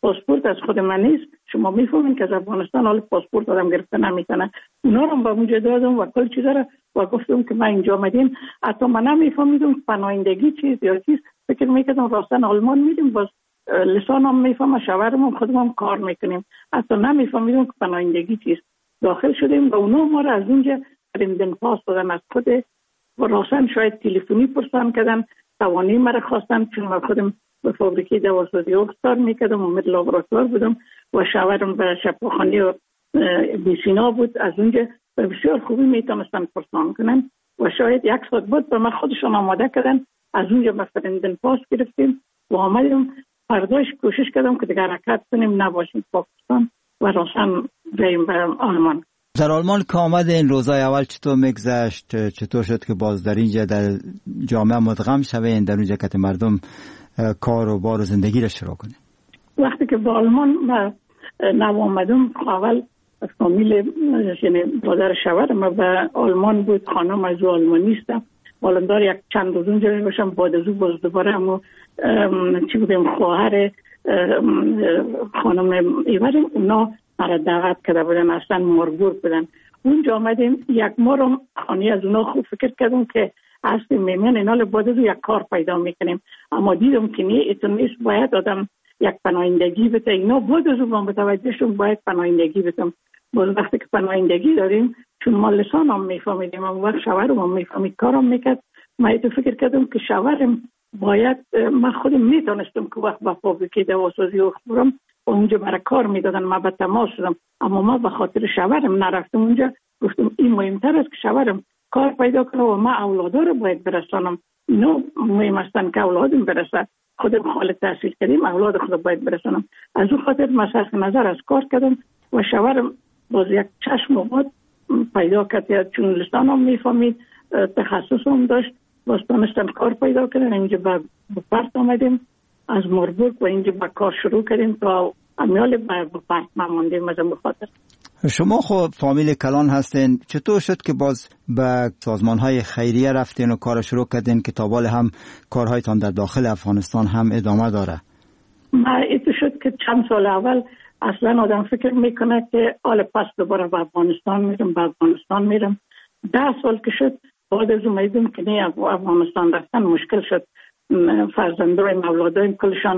پاسپورت از خود من نیست. شما میفهمین که از افغانستان حال پاسپورت آدم گرفتن نمیتونه. اونا رو به اونجا دادم و کل چیزا رو و گفتم که من اینجا آمدیم. حتی من نمیفهمیدم پناهندگی چیز یا چیز، فکر میکردم راستن آلمان میریم، باز لسانم میفهمم، شوهرم خودم کار میکنیم، حتی نمیفهمیدم که پناهندگی چیز. داخل شدیم و اونا ما رو از اونجا فرندن پاس دادن از خود و راستن شاید تلفنی پرسان کردن، توانی مرا خواستن چون من خودم به فابریکه دواسازی کار میکردم و مد لابراتوار بودم و شوهرم به شفاخانه بیسینا بود. از اونجا بسیار خوبی میتونستن پرسان کنن و شاید یک ساعت بود به من خودشان آماده کردن. از اونجا به فرندن پاس گرفتیم و آمدیم. فرداش کوشش کردم که دیگر حرکت کنیم نباشیم پاکستان و راستن بریم به آلمان. در آلمان که آمد این روزای اول چطور میگذشت؟ چطور شد که باز در اینجا در جامعه مدغم شوین، در اونجا که مردم کار و بار و زندگی را شروع کنه؟ وقتی که به آلمان نو آمدم اول فامیل یعنی برادر شوهرم به آلمان بود، خانم از او آلمانیستم والندار یک چند روز اونجا باشم، بعد از او باز دوباره همو چی بودیم خواهر خانم ایورم اونا مرا دعوت کرده بودن، اصلا ماربورگ بودن. اونجا آمدیم یک مارم خانی از اونا خوب فکر کردم که اصلا میمن اینا بعد از یک کار پیدا میکنیم، اما دیدم که نه ایتون نیست، باید آدم یک پناهندگی بده. اینا بعد از اون متوجه شدم باید پناهندگی بدم. باز وقتی که پناهندگی داریم چون ما لسان هم میفهمیدیم، اما وقت شوهرم هم میفهمید کارم میکرد. من ایتو فکر کردم که شوهرم باید من خودم میتونستم که وقت با فابریکه دواسازی برم و اونجا برای کار میدادن، من به تماس شدم، اما ما به خاطر شوهرم نرفتم اونجا. گفتم این مهمتر است که شوهرم کار پیدا کنه و ما اولادا رو باید برسانم. اینا مهم استن که اولادم برسه، خودم خال تحصیل کردیم اولاد خود باید برسانم. از اون خاطر من صرف نظر از کار کردم و شوهرم باز یک چشم و بود پیدا کرد، چون لسانم میفهمید، تخصصم داشت، باز تونستم کار پیدا کردن. اینجا به پرت آمدیم از ماربورگ و اینجا به کار شروع کردیم تا امیال به پرت ماندیم. از اون خاطر شما خب فامیل کلان هستین، چطور شد که باز به سازمان‌های خیریه رفتین و کار شروع کردین که تا بال هم کارهایتان در داخل افغانستان هم ادامه داره؟ ما ایتو شد که چند سال اول اصلا آدم فکر میکنه که آل پس دوباره به افغانستان میرم به افغانستان میرم. ده سال که شد بعد از اون میدونم که نه افغانستان رفتن مشکل شد. فرزندای مولادایم کلشان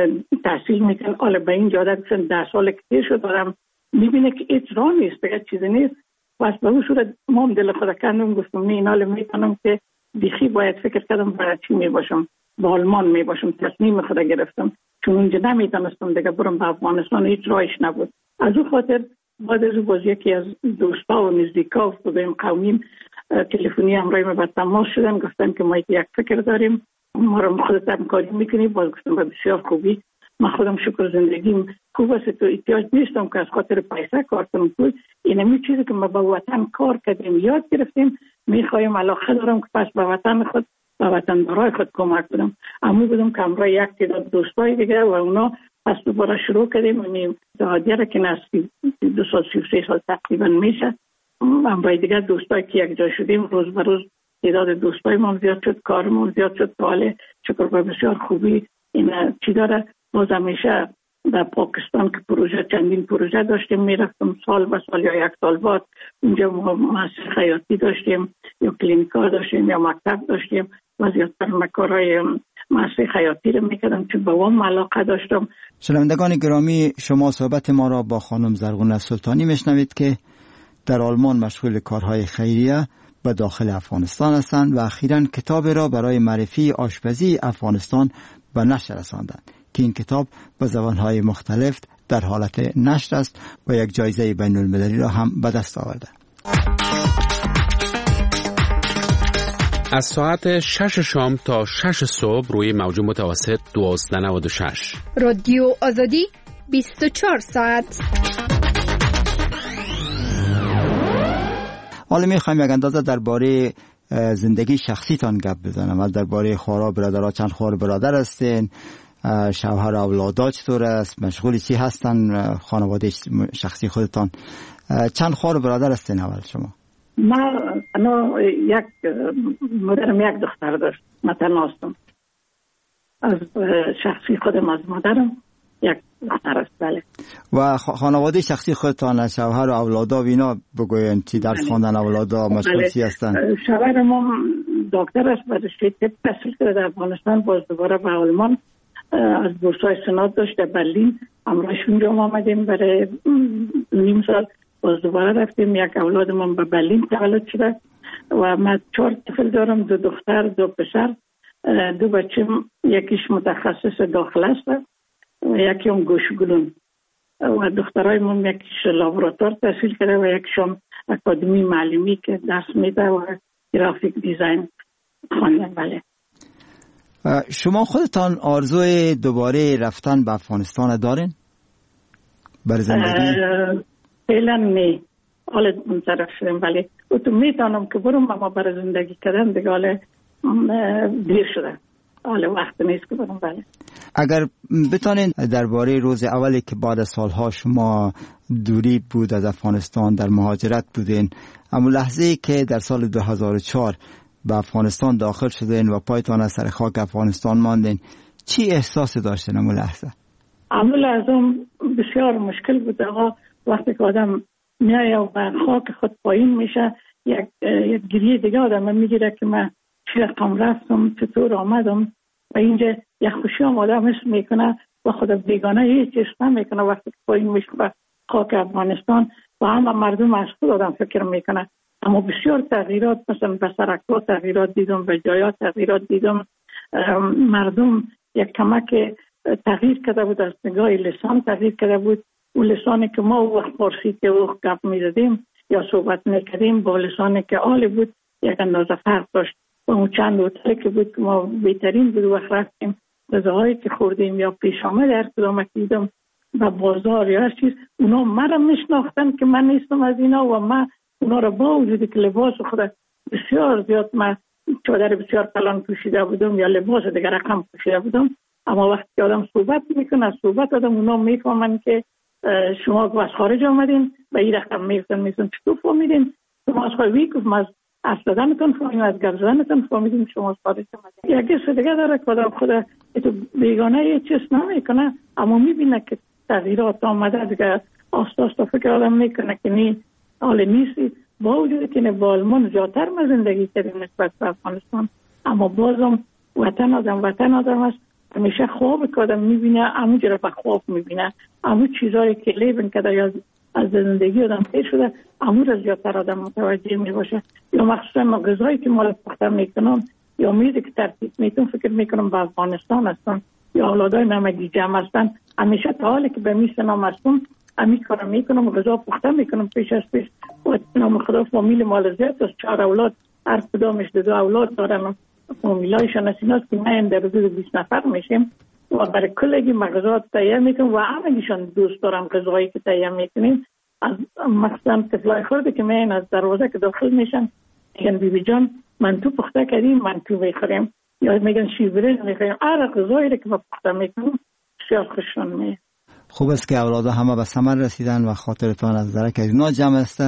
تحصیل میکنن، آل به این جاده بسن ده سال که تیر شد آدم میبینه که ایت راه نیست، دیگه چیزی نیست. پس به اون صورت ما هم دل خود کندم، گفتم نه اینال میتونم که بیخی باید فکر کردم برای چی میباشم، با آلمان میباشم. تصمیم خود گرفتم چون اونجا نمیتونستم دیگه برم به افغانستان، هیچ راهش نبود. از اون خاطر بعد از باز یکی از دوستا و نزدیکا و بودیم قومیم تلفنی همراه ما به تماس شدن، گفتن که ما یک فکر داریم، ما رو خودت همکاری میکنی. باز گفتم به بسیار خوبی، من خودم شکر زندگیم خوب است، تو احتیاج نیستم که از خاطر پیسه کار کنم. پول اینمی چیزی که ما با وطن کار کردیم یاد گرفتیم، میخوایم علاقه دارم که پس به وطن خود به وطن برای خود کمک کنم. اما بودم که همراه یک تعداد دوستای دیگه و اونا پس دوباره شروع کردیم. یعنی دادیره که نسلی دو سال سی و سه سال تقریبا میشه. همراه دیگه دوستای که یک جا شدیم، روز به روز تعداد دوستای ما زیاد شد، کارمون زیاد شد. حالا شکر به بسیار خوبی این چی داره. باز همیشه در پاکستان که پروژه چندین پروژه داشتیم، میرفتم سال به سال یا یک سال بعد اونجا مؤسسه خیاطی داشتیم یا کلینیکا داشتیم یا مکتب داشتیم و زیادتر مکارهای مؤسسه خیاطی رو میکردم چون با هم علاقه داشتم. شنوندگان گرامی، شما صحبت ما را با خانم زرغونه سلطانی میشنوید که در آلمان مشغول کارهای خیریه به داخل افغانستان هستند و اخیراً کتاب را برای معرفی آشپزی افغانستان به نشر رساندند که این کتاب به زبانهای مختلف در حالت نشر است و یک جایزه بین المللی را هم به دست آورده. از ساعت شش شام تا شش صبح روی موج متوسط دوازده نود و شش رادیو آزادی بیست و چهار ساعت. حالا میخوایم یک اندازه درباره زندگی شخصیتان گپ بزنم و درباره خورا برادرها. چند خور برادر هستین؟ شوهر اولادا چطور است؟ مشغول چی هستن؟ خانواده شخصی خودتان چند خور برادر هستین اول شما؟ من انا یک مادرم یک دختر داشت، من تنها هستم. از شخصی خودم از مادرم یک دختر است. بله. و خانواده شخصی خودتان، شوهر و اولادا و اینا بگوین چی درس خواندن اولادا، مشغول چی هستن؟ شوهر ما دکتر است، بعد رشته طب تحصیل کرده در افغانستان، باز دوباره به آلمان از بورسای سنات داشت در برلین، امروز اونجا ما آمدیم برای نیم سال، باز دوباره رفتیم. یک اولاد ما به برلین تولد شده و من چهار طفل دارم، دو دختر دو پسر. دو بچم یکیش متخصص داخل است و یکی هم گوشگلون و دخترای من یکیش لابراتوار تحصیل کرده و یکیشم اکادمی معلمی که درس میده و گرافیک دیزاین خوانده. بله. شما خودتان آرزوی دوباره رفتن به افغانستان دارین؟ بر زندگی؟ فعلا نه. حالا منصرف شدیم، ولی تو میتونم که برم، اما برای زندگی کردن دیگه حالا دیر شده، حالا وقت نیست که برم. بله. اگر بتانین درباره روز اولی که بعد از سالها شما دوری بود از افغانستان، در مهاجرت بودین، اما لحظه‌ای که در سال دو هزار و چهار به افغانستان داخل شدین و پایتان از سر خاک افغانستان ماندین، چی احساسی داشتین اون لحظه؟ اون لحظه بسیار مشکل بود. آقا وقتی که آدم میایه و به خاک خود پایین میشه، یک یک گریه دیگه آدم میگیره که من چی رقم رفتم، چطور آمدم، و اینجا یک خوشی هم آدم حس میکنه و خود بیگانه هیچ چیز نمیکنه وقتی که پایین میشه به خاک افغانستان و همه مردم از خود آدم فکر میکنه. اما بسیار تغییرات، مثلا به سرک‌ها تغییرات دیدم، به جایات تغییرات دیدم. مردم یک کمک تغییر کرده بود، از نگاه لسان تغییر کرده بود. اون لسانی که ما وقت فارسی که وقت گپ می‌زدیم یا صحبت می‌کردیم با لسانی که عالی بود یک اندازه فرق داشت. و اون چند هتلی که بود که ما بهترین بود وقت رفتیم، غذاهایی که خوردیم یا پیش آمد هر کدام دیدم و بازار یا هر چیز، اونا مرا میشناختن که من نیستم از اینا و من اونا را با وجودی که لباس خود بسیار زیاد، من چادر بسیار کلان پوشیده بودم یا لباس دیگر رقم پوشیده بودم، اما وقتی آدم صحبت میکنه صحبت آدم اونا میفهمن که شما از خارج آمدین و این رقم میفتن میفتن چطور فهمیدین؟ شما از خواهی گفتم از اصدادنتون فهمیدین، از گرزدنتون فهمیدین شما از خارج آمدین. یک قصه دیگه داره که آدم خود بیگانه یه چیز نمیکنه اما میبینه که تغییرات آمده دیگه، آستا آستا فکر آدم میکنه که نی حال نیستی. با وجودی که با آلمان زیادتر ما زندگی کردیم نسبت به افغانستان، اما بازم وطن آدم وطن آدم است. همیشه خواب که آدم میبینه همونجا را به خواب میبینه، همون چیزایی که لیبن کده یا از زندگی آدم پیر شده همون را زیادتر آدم متوجه میباشه. یا مخصوصا ما غذایی که مال پخته میکنم یا میزی که ترتیب میتون فکر میکنم به افغانستان هستن یا اولادای نمگی جمع هستن. همیشه تا حالی که به میسه نام هستم همی کارم میکنم، غذا پخته میکنم پیش از پیش و نام خدا فامیل مال زیاد از چهار اولاد، هر کدامش دو اولاد دارن، فامیلایشان از ایناست که من در حدود بیست نفر میشیم و برای کلگی مغازات تهیه میکنم و همگیشان دوست دارم غذایی که تهیه میکنیم. از مثلا طفلای خورده که من از دروازه که داخل میشن میگن بی بی جان منتو پخته کردیم منتو میخوریم یا میگن شیرینی میخوریم. هر غذایی که ما پخته میکنم بسیار خوششون میاد. خوب است که اولادا همه به ثمر رسیدن و خاطرتان از درک از اینا جمع است.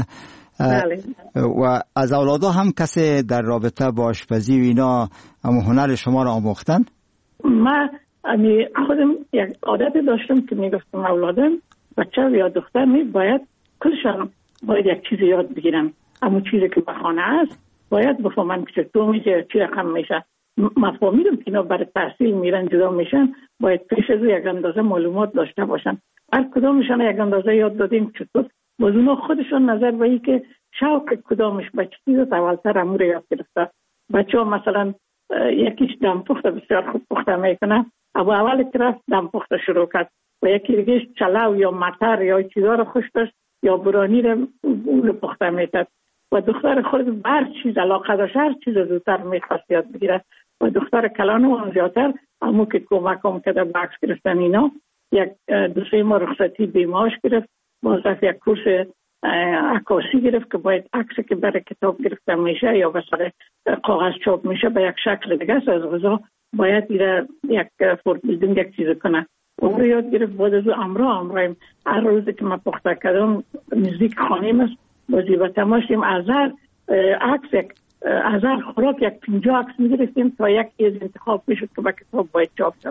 و از اولادا هم کسی در رابطه با آشپزی و اینا هم هنر شما را آموختن؟ من خودم یک عادت داشتم که میگفتم اولادم بچه یا دختر می باید کلشان باید یک چیز یاد بگیرن، اما چیزی که به خانه است باید بفهمن که چطور میشه چی رقم میشه. من فهمیدم که اینا برای تحصیل میرن جدا میشن باید پیش از یک اندازه معلومات داشته باشن. هر کدامشان یک اندازه یاد دادیم چطور باز اونا خودشان نظر به این که شوق کدامش بچه چیز اولتر امور یاد گرفته. بچه ها مثلا یکیش دم پخته بسیار خوب پخته میکنه، اما اول که رفت دم پخته شروع کرد و یکی دیگهش چلاو یا مطر یا چیزا رو خوش داشت یا برانی رو اون پخته میکرد و دختر خود هر چیز علاقه داشت هر چیز زودتر میخواست یاد بگیره و دختر کلانو هم زیادتر همون که کمک هم کده به عکس گرفتن اینا. یک دو سه ماه رخصتی بیماش گرفت، باز یک کورس عکاسی گرفت که باید عکسی که برای کتاب گرفته میشه یا مثلا کاغذ چاپ میشه به یک شکل دیگه است از غذا باید ایره یک فوربیلدینگ یک چیز کنه. اون رو یاد گرفت. بعد از امرا امرایم هر روزی که من پخته کردم نزدیک خانیم است بازی و تماشیم از هر عکس از هر خوراک یک پنجاه عکس میگرفتیم تا یک از انتخاب میشد که با کتاب باید چاپ شود.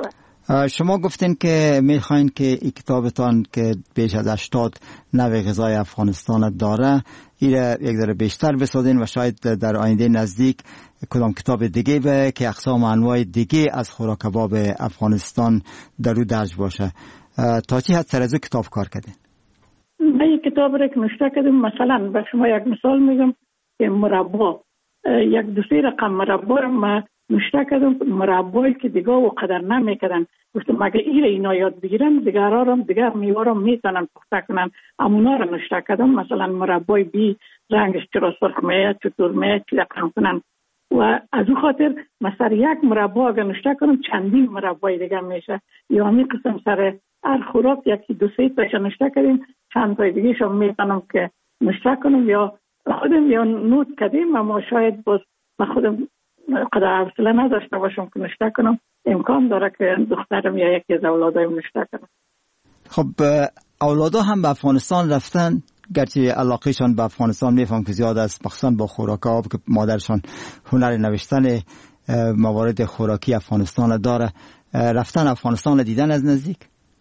شما گفتین که میخواین که این کتابتان که بیش از هشتاد نوع غذای افغانستان داره ایره یک ذره بیشتر بسازین و شاید در آینده نزدیک کدام کتاب دیگه به که اقسام و انواع دیگه از خوراک کباب افغانستان در رو درج باشه. تا چی حد سر از کتاب کار کردین؟ من یک کتاب را که نوشته کردیم، مثلا به شما یک مثال میگم که مربا، یک دو سه رقم مربا را من نوشته کردم، مربایی که دیگه و قدر نمیکردن. گفتم مگه ایره اینا یاد بگیرن دیگر را دیگر میوه را میتونن پخته کنن، امونا را نوشته کردم. مثلا مربای بی رنگش چرا سرخ میاد، چطور میاد، چی رقم کنن. و از او خاطر مثلا یک مربا اگر نوشته کنم چندین مربای دیگه میشه. یا همین قسم سر هر خوراک یکی دو سه تاش نوشته کردیم، چند تای دیگه شو میتونم که نوشته کنم یا خودم یا نوت کردیم، اما شاید باز با خودم قدر حوصله نداشته باشم که نوشته کنم. امکان داره که دخترم یا یکی از اولادایم نوشته کنم. خب اولادا هم به افغانستان رفتن، گرچه علاقهشان به افغانستان میفهم که زیاد است، مخصوصا با خوراک آب که مادرشان هنر نوشتن موارد خوراکی افغانستان داره. رفتن افغانستان دیدن از نزدیک؟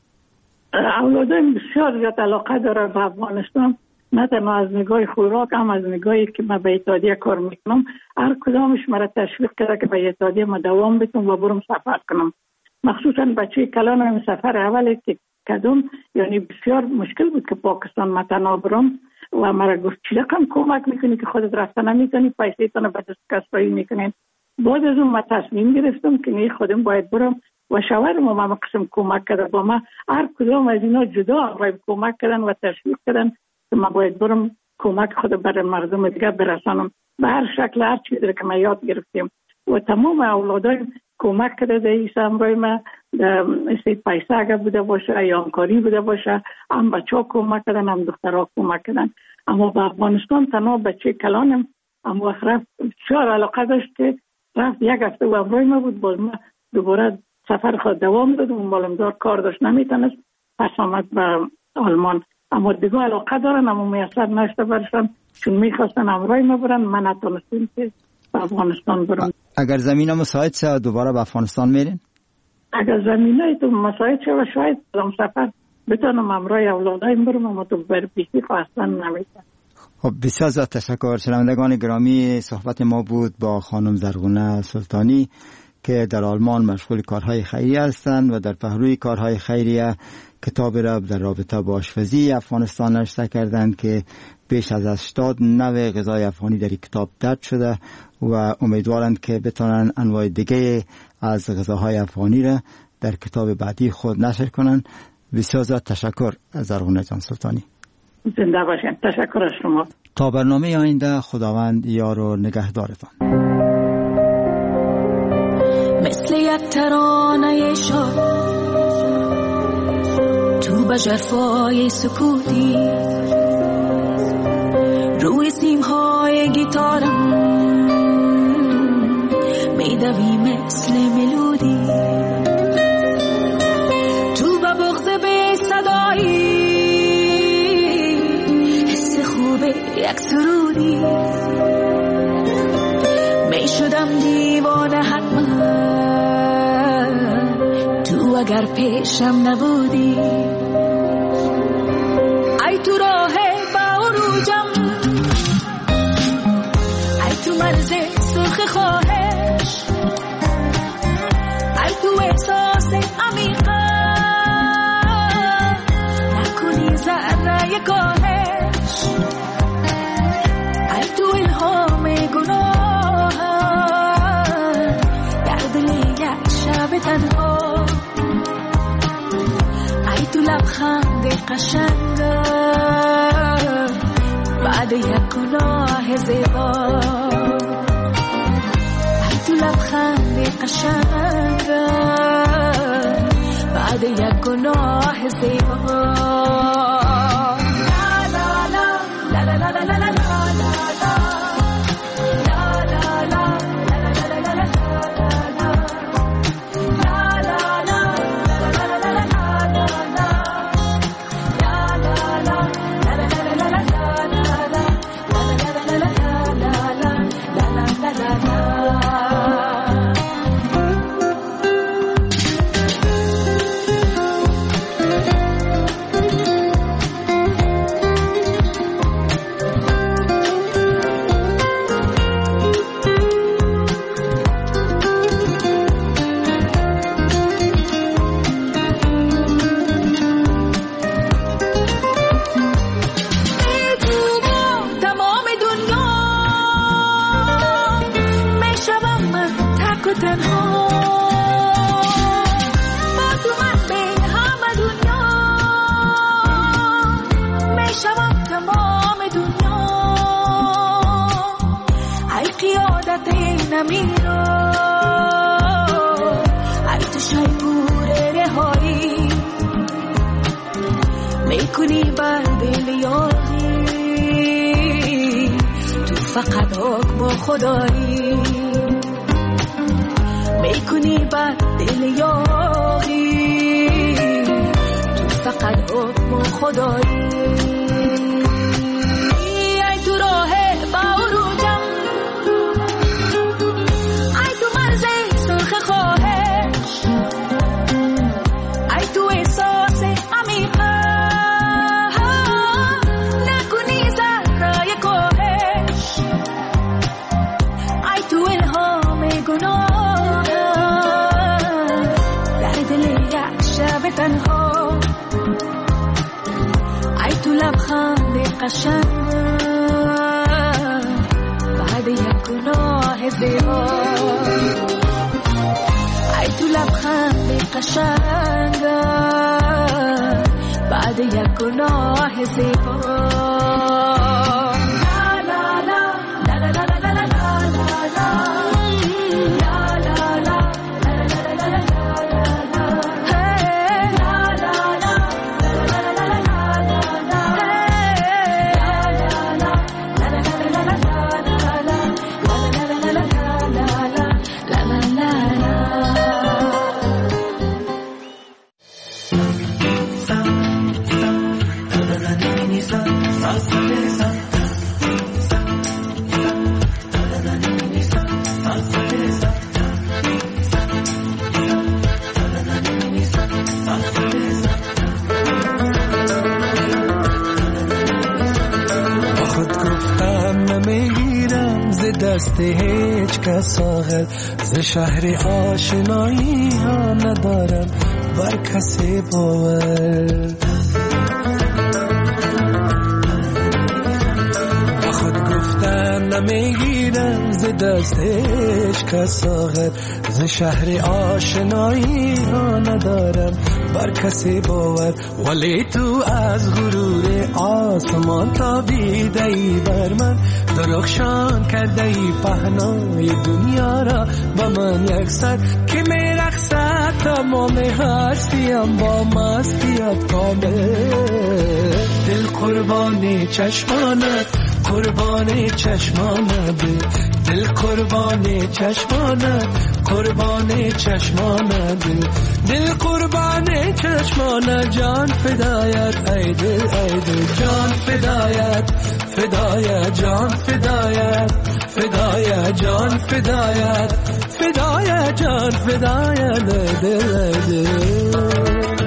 اولادایم بسیار زیاد علاقه داره به افغانستان، نه تنها از نگاه خوراک، هم از نگاهی که من به اتحادیه کار میکنم. هر کدامش مرا تشویق کرده که به اتحادیه ما دوام بدم و برم سفر کنم. مخصوصا بچه کلانم سفر اولی که کدوم یعنی بسیار مشکل بود که پاکستان ما تنها برم و مرا گفت چی رقم کمک میکنی که خودت رفته نمیتونی، پیسه تانو به دست کسایی میکنین. بعد از اون من تصمیم گرفتم که نه خودم باید برم و شوهرم و من قسم کمک کرده با من. هر کدام از اینا جدا باید کمک کردن و تشویق کردن که من باید برم کمک خود برای مردم دیگه برسانم به هر شکل، هر چیزی که من یاد گرفتیم. و تمام اولادایم کمک کرده این سمرای من، اسی پیسه اگر بوده باشه یا همکاری بوده باشه، هم بچه ها کمک کردن هم دخترها کمک کردن. اما به افغانستان تنها بچه کلانم اما وقت رفت بسیار علاقه داشت که رفت یک هفته و امرای ما بود. باز من دوباره سفر خود دوام دادم و معلومدار کار داشت نمیتونست، پس آمد به آلمان. اما دیگه علاقه دارن اما میسر نشته برشن چون میخواستن امرای ما برن، من نتونستیم که به افغانستان برم. اگر زمین مساعد شه دوباره به افغانستان میرین؟ اگر زمینه تو مساعد شه و شاید برم سفر بتونم امرای اولادایم برم، اما تو بر بیشی خواستن نمیتونم. خب بسیار زیاد تشکر. شنوندگان گرامی، صحبت ما بود با خانم زرغونه سلطانی که در آلمان مشغول کارهای خیریه هستند و در پهلوی کارهای خیریه کتابی را در رابطه با آشپزی افغانستان نوشته کردند که بیش از هشتاد نوع غذای افغانی در این کتاب درج شده و امیدوارند که بتونن انواع دیگه از غذاهای افغانی را در کتاب بعدی خود نشر کنند. بسیار زیاد تشکر از زرغونه جان سلطانی. زنده باشین. تشکر از شما. تا برنامه آینده خداوند یار و نگهدارتان. مثل یک ترانه شاد تو به جفای سکوتی روی سیمهای گیتارم میدوی مثل ملودی تو به بغض به صدایی حس خوب یک سرودی میشدم دیوانه حتما تو اگر پیشم نبودی. ای تو راه با عروجم، ای تو مرز سرخ خواهش، ای تو احساس عمیقم نکنی ذره کاهش، ای تو الهام گناه در دل یک شب تنها، ای تو لبخند قشنگ بعد یک گناه زیبا، ای تو لبخند قشنگ بعد یک گناه زیبا. شب تنها با تو من به همه دنیا میشوم تمام دنیا ای قیادت نمیرو ای تو شیپور رهایی میکنی بر دل یاری تو فقط حکم خدایی میکنی بر دل یاری تو فقط حکم خدایی ای تو راه باروجم ای تو مرز سرخ خواهش ای تو احساس عمیقه نکنی ذره کاهش ای تو الهام گناه در دل یک شب تنها ای تو لبخند قشنگ بعد یک گناه زیبا ای تو لبخند قشنگ بعد یک گناه زیبا دست هیچ کس آخر ز شهر آشنایی ها ندارم بر کسی باور با خود گفتن نمیگیرم ز دست هیچ کس آخر ز شهر آشنایی ها ندارم بر کسی باور ولی تو از غرور آسمان تابیده ای بر من درخشان کرده ای پهنای دنیا را با من یک سر که می رقصد تمام هستیم با مستیت کامل دل قربانی چشمانت قربانی چشمانت دل قربانی چشمانت قربانی چشمانت دل قربانی چشمانت جان فدایت ای دل ای دل جان فدایت فدایت جان فدایت فدایت جان فدایت فدایت جان فدایت دل ای دل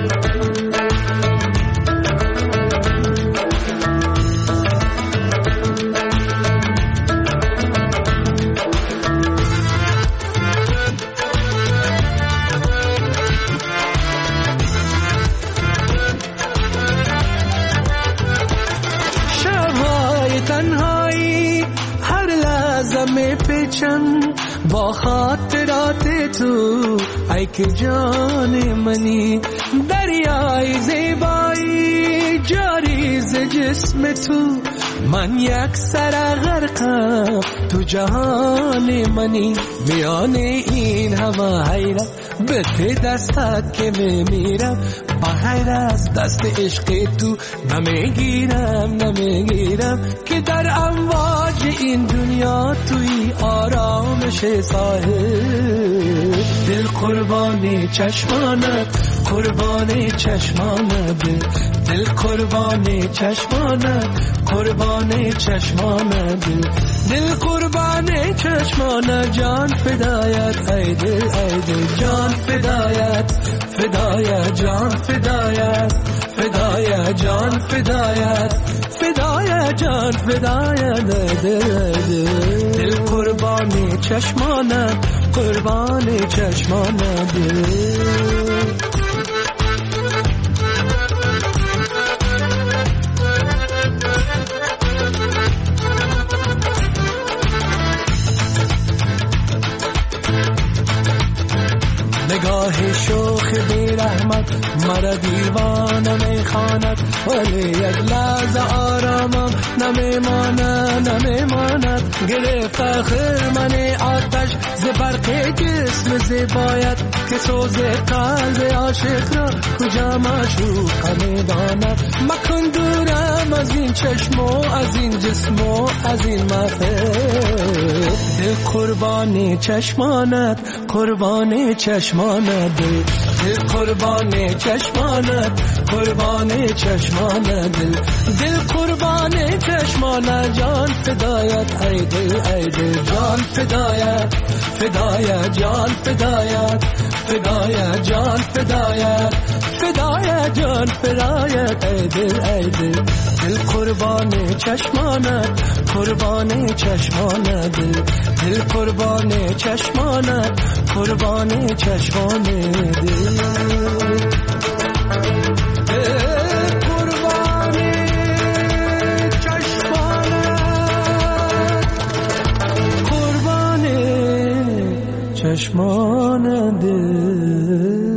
با خاطرات تو ای که جان منی دریای زیبایی جاری ز جسم تو من یک سر غرقم تو جهان منی میان این همه حیرت به ته دستت که میمیرم بغیر از دست عشق تو نمیگیرم نمیگیرم که در امواج این دنیا توی آرامش ساحل دل قربانی چشمانت قربانی چشمانت دل قربانی چشمانت قربانی چشمانت دل قربانی چشمانت جان فدایت ای دل ای دل جان فدایت فدایت جان فدایت فدایت جان فدایت فدایت جان فدایت دل دل دل قربانی چشمانت قربانی چشمانت نگاه شوخ بی رحمت مرا دیوانه میخواند، ولی یک لحظه آرامم نمیماند نمیماند. گرفت آخر من آتش ز برق جسم زیبایت، که سوز قلب عاشق را کجا معشوق میداند. مکن دورم از این چشم و از این جسم و از این محفل، دل قربان چشمانت قربان چشمانت، دل قربان چشمانت قربان چشمانت، دل دل قربان چشمانت. جان فدایت ای دل ای دل، جان فدایت فدایت جان فدایت فدایت جان فدایت فدایت جان فدایت ای دل ای دل، دل قربان چشمانت قربان چشمانت، دل دل قربان چشمانت قربان چشمان دل. چشمان دل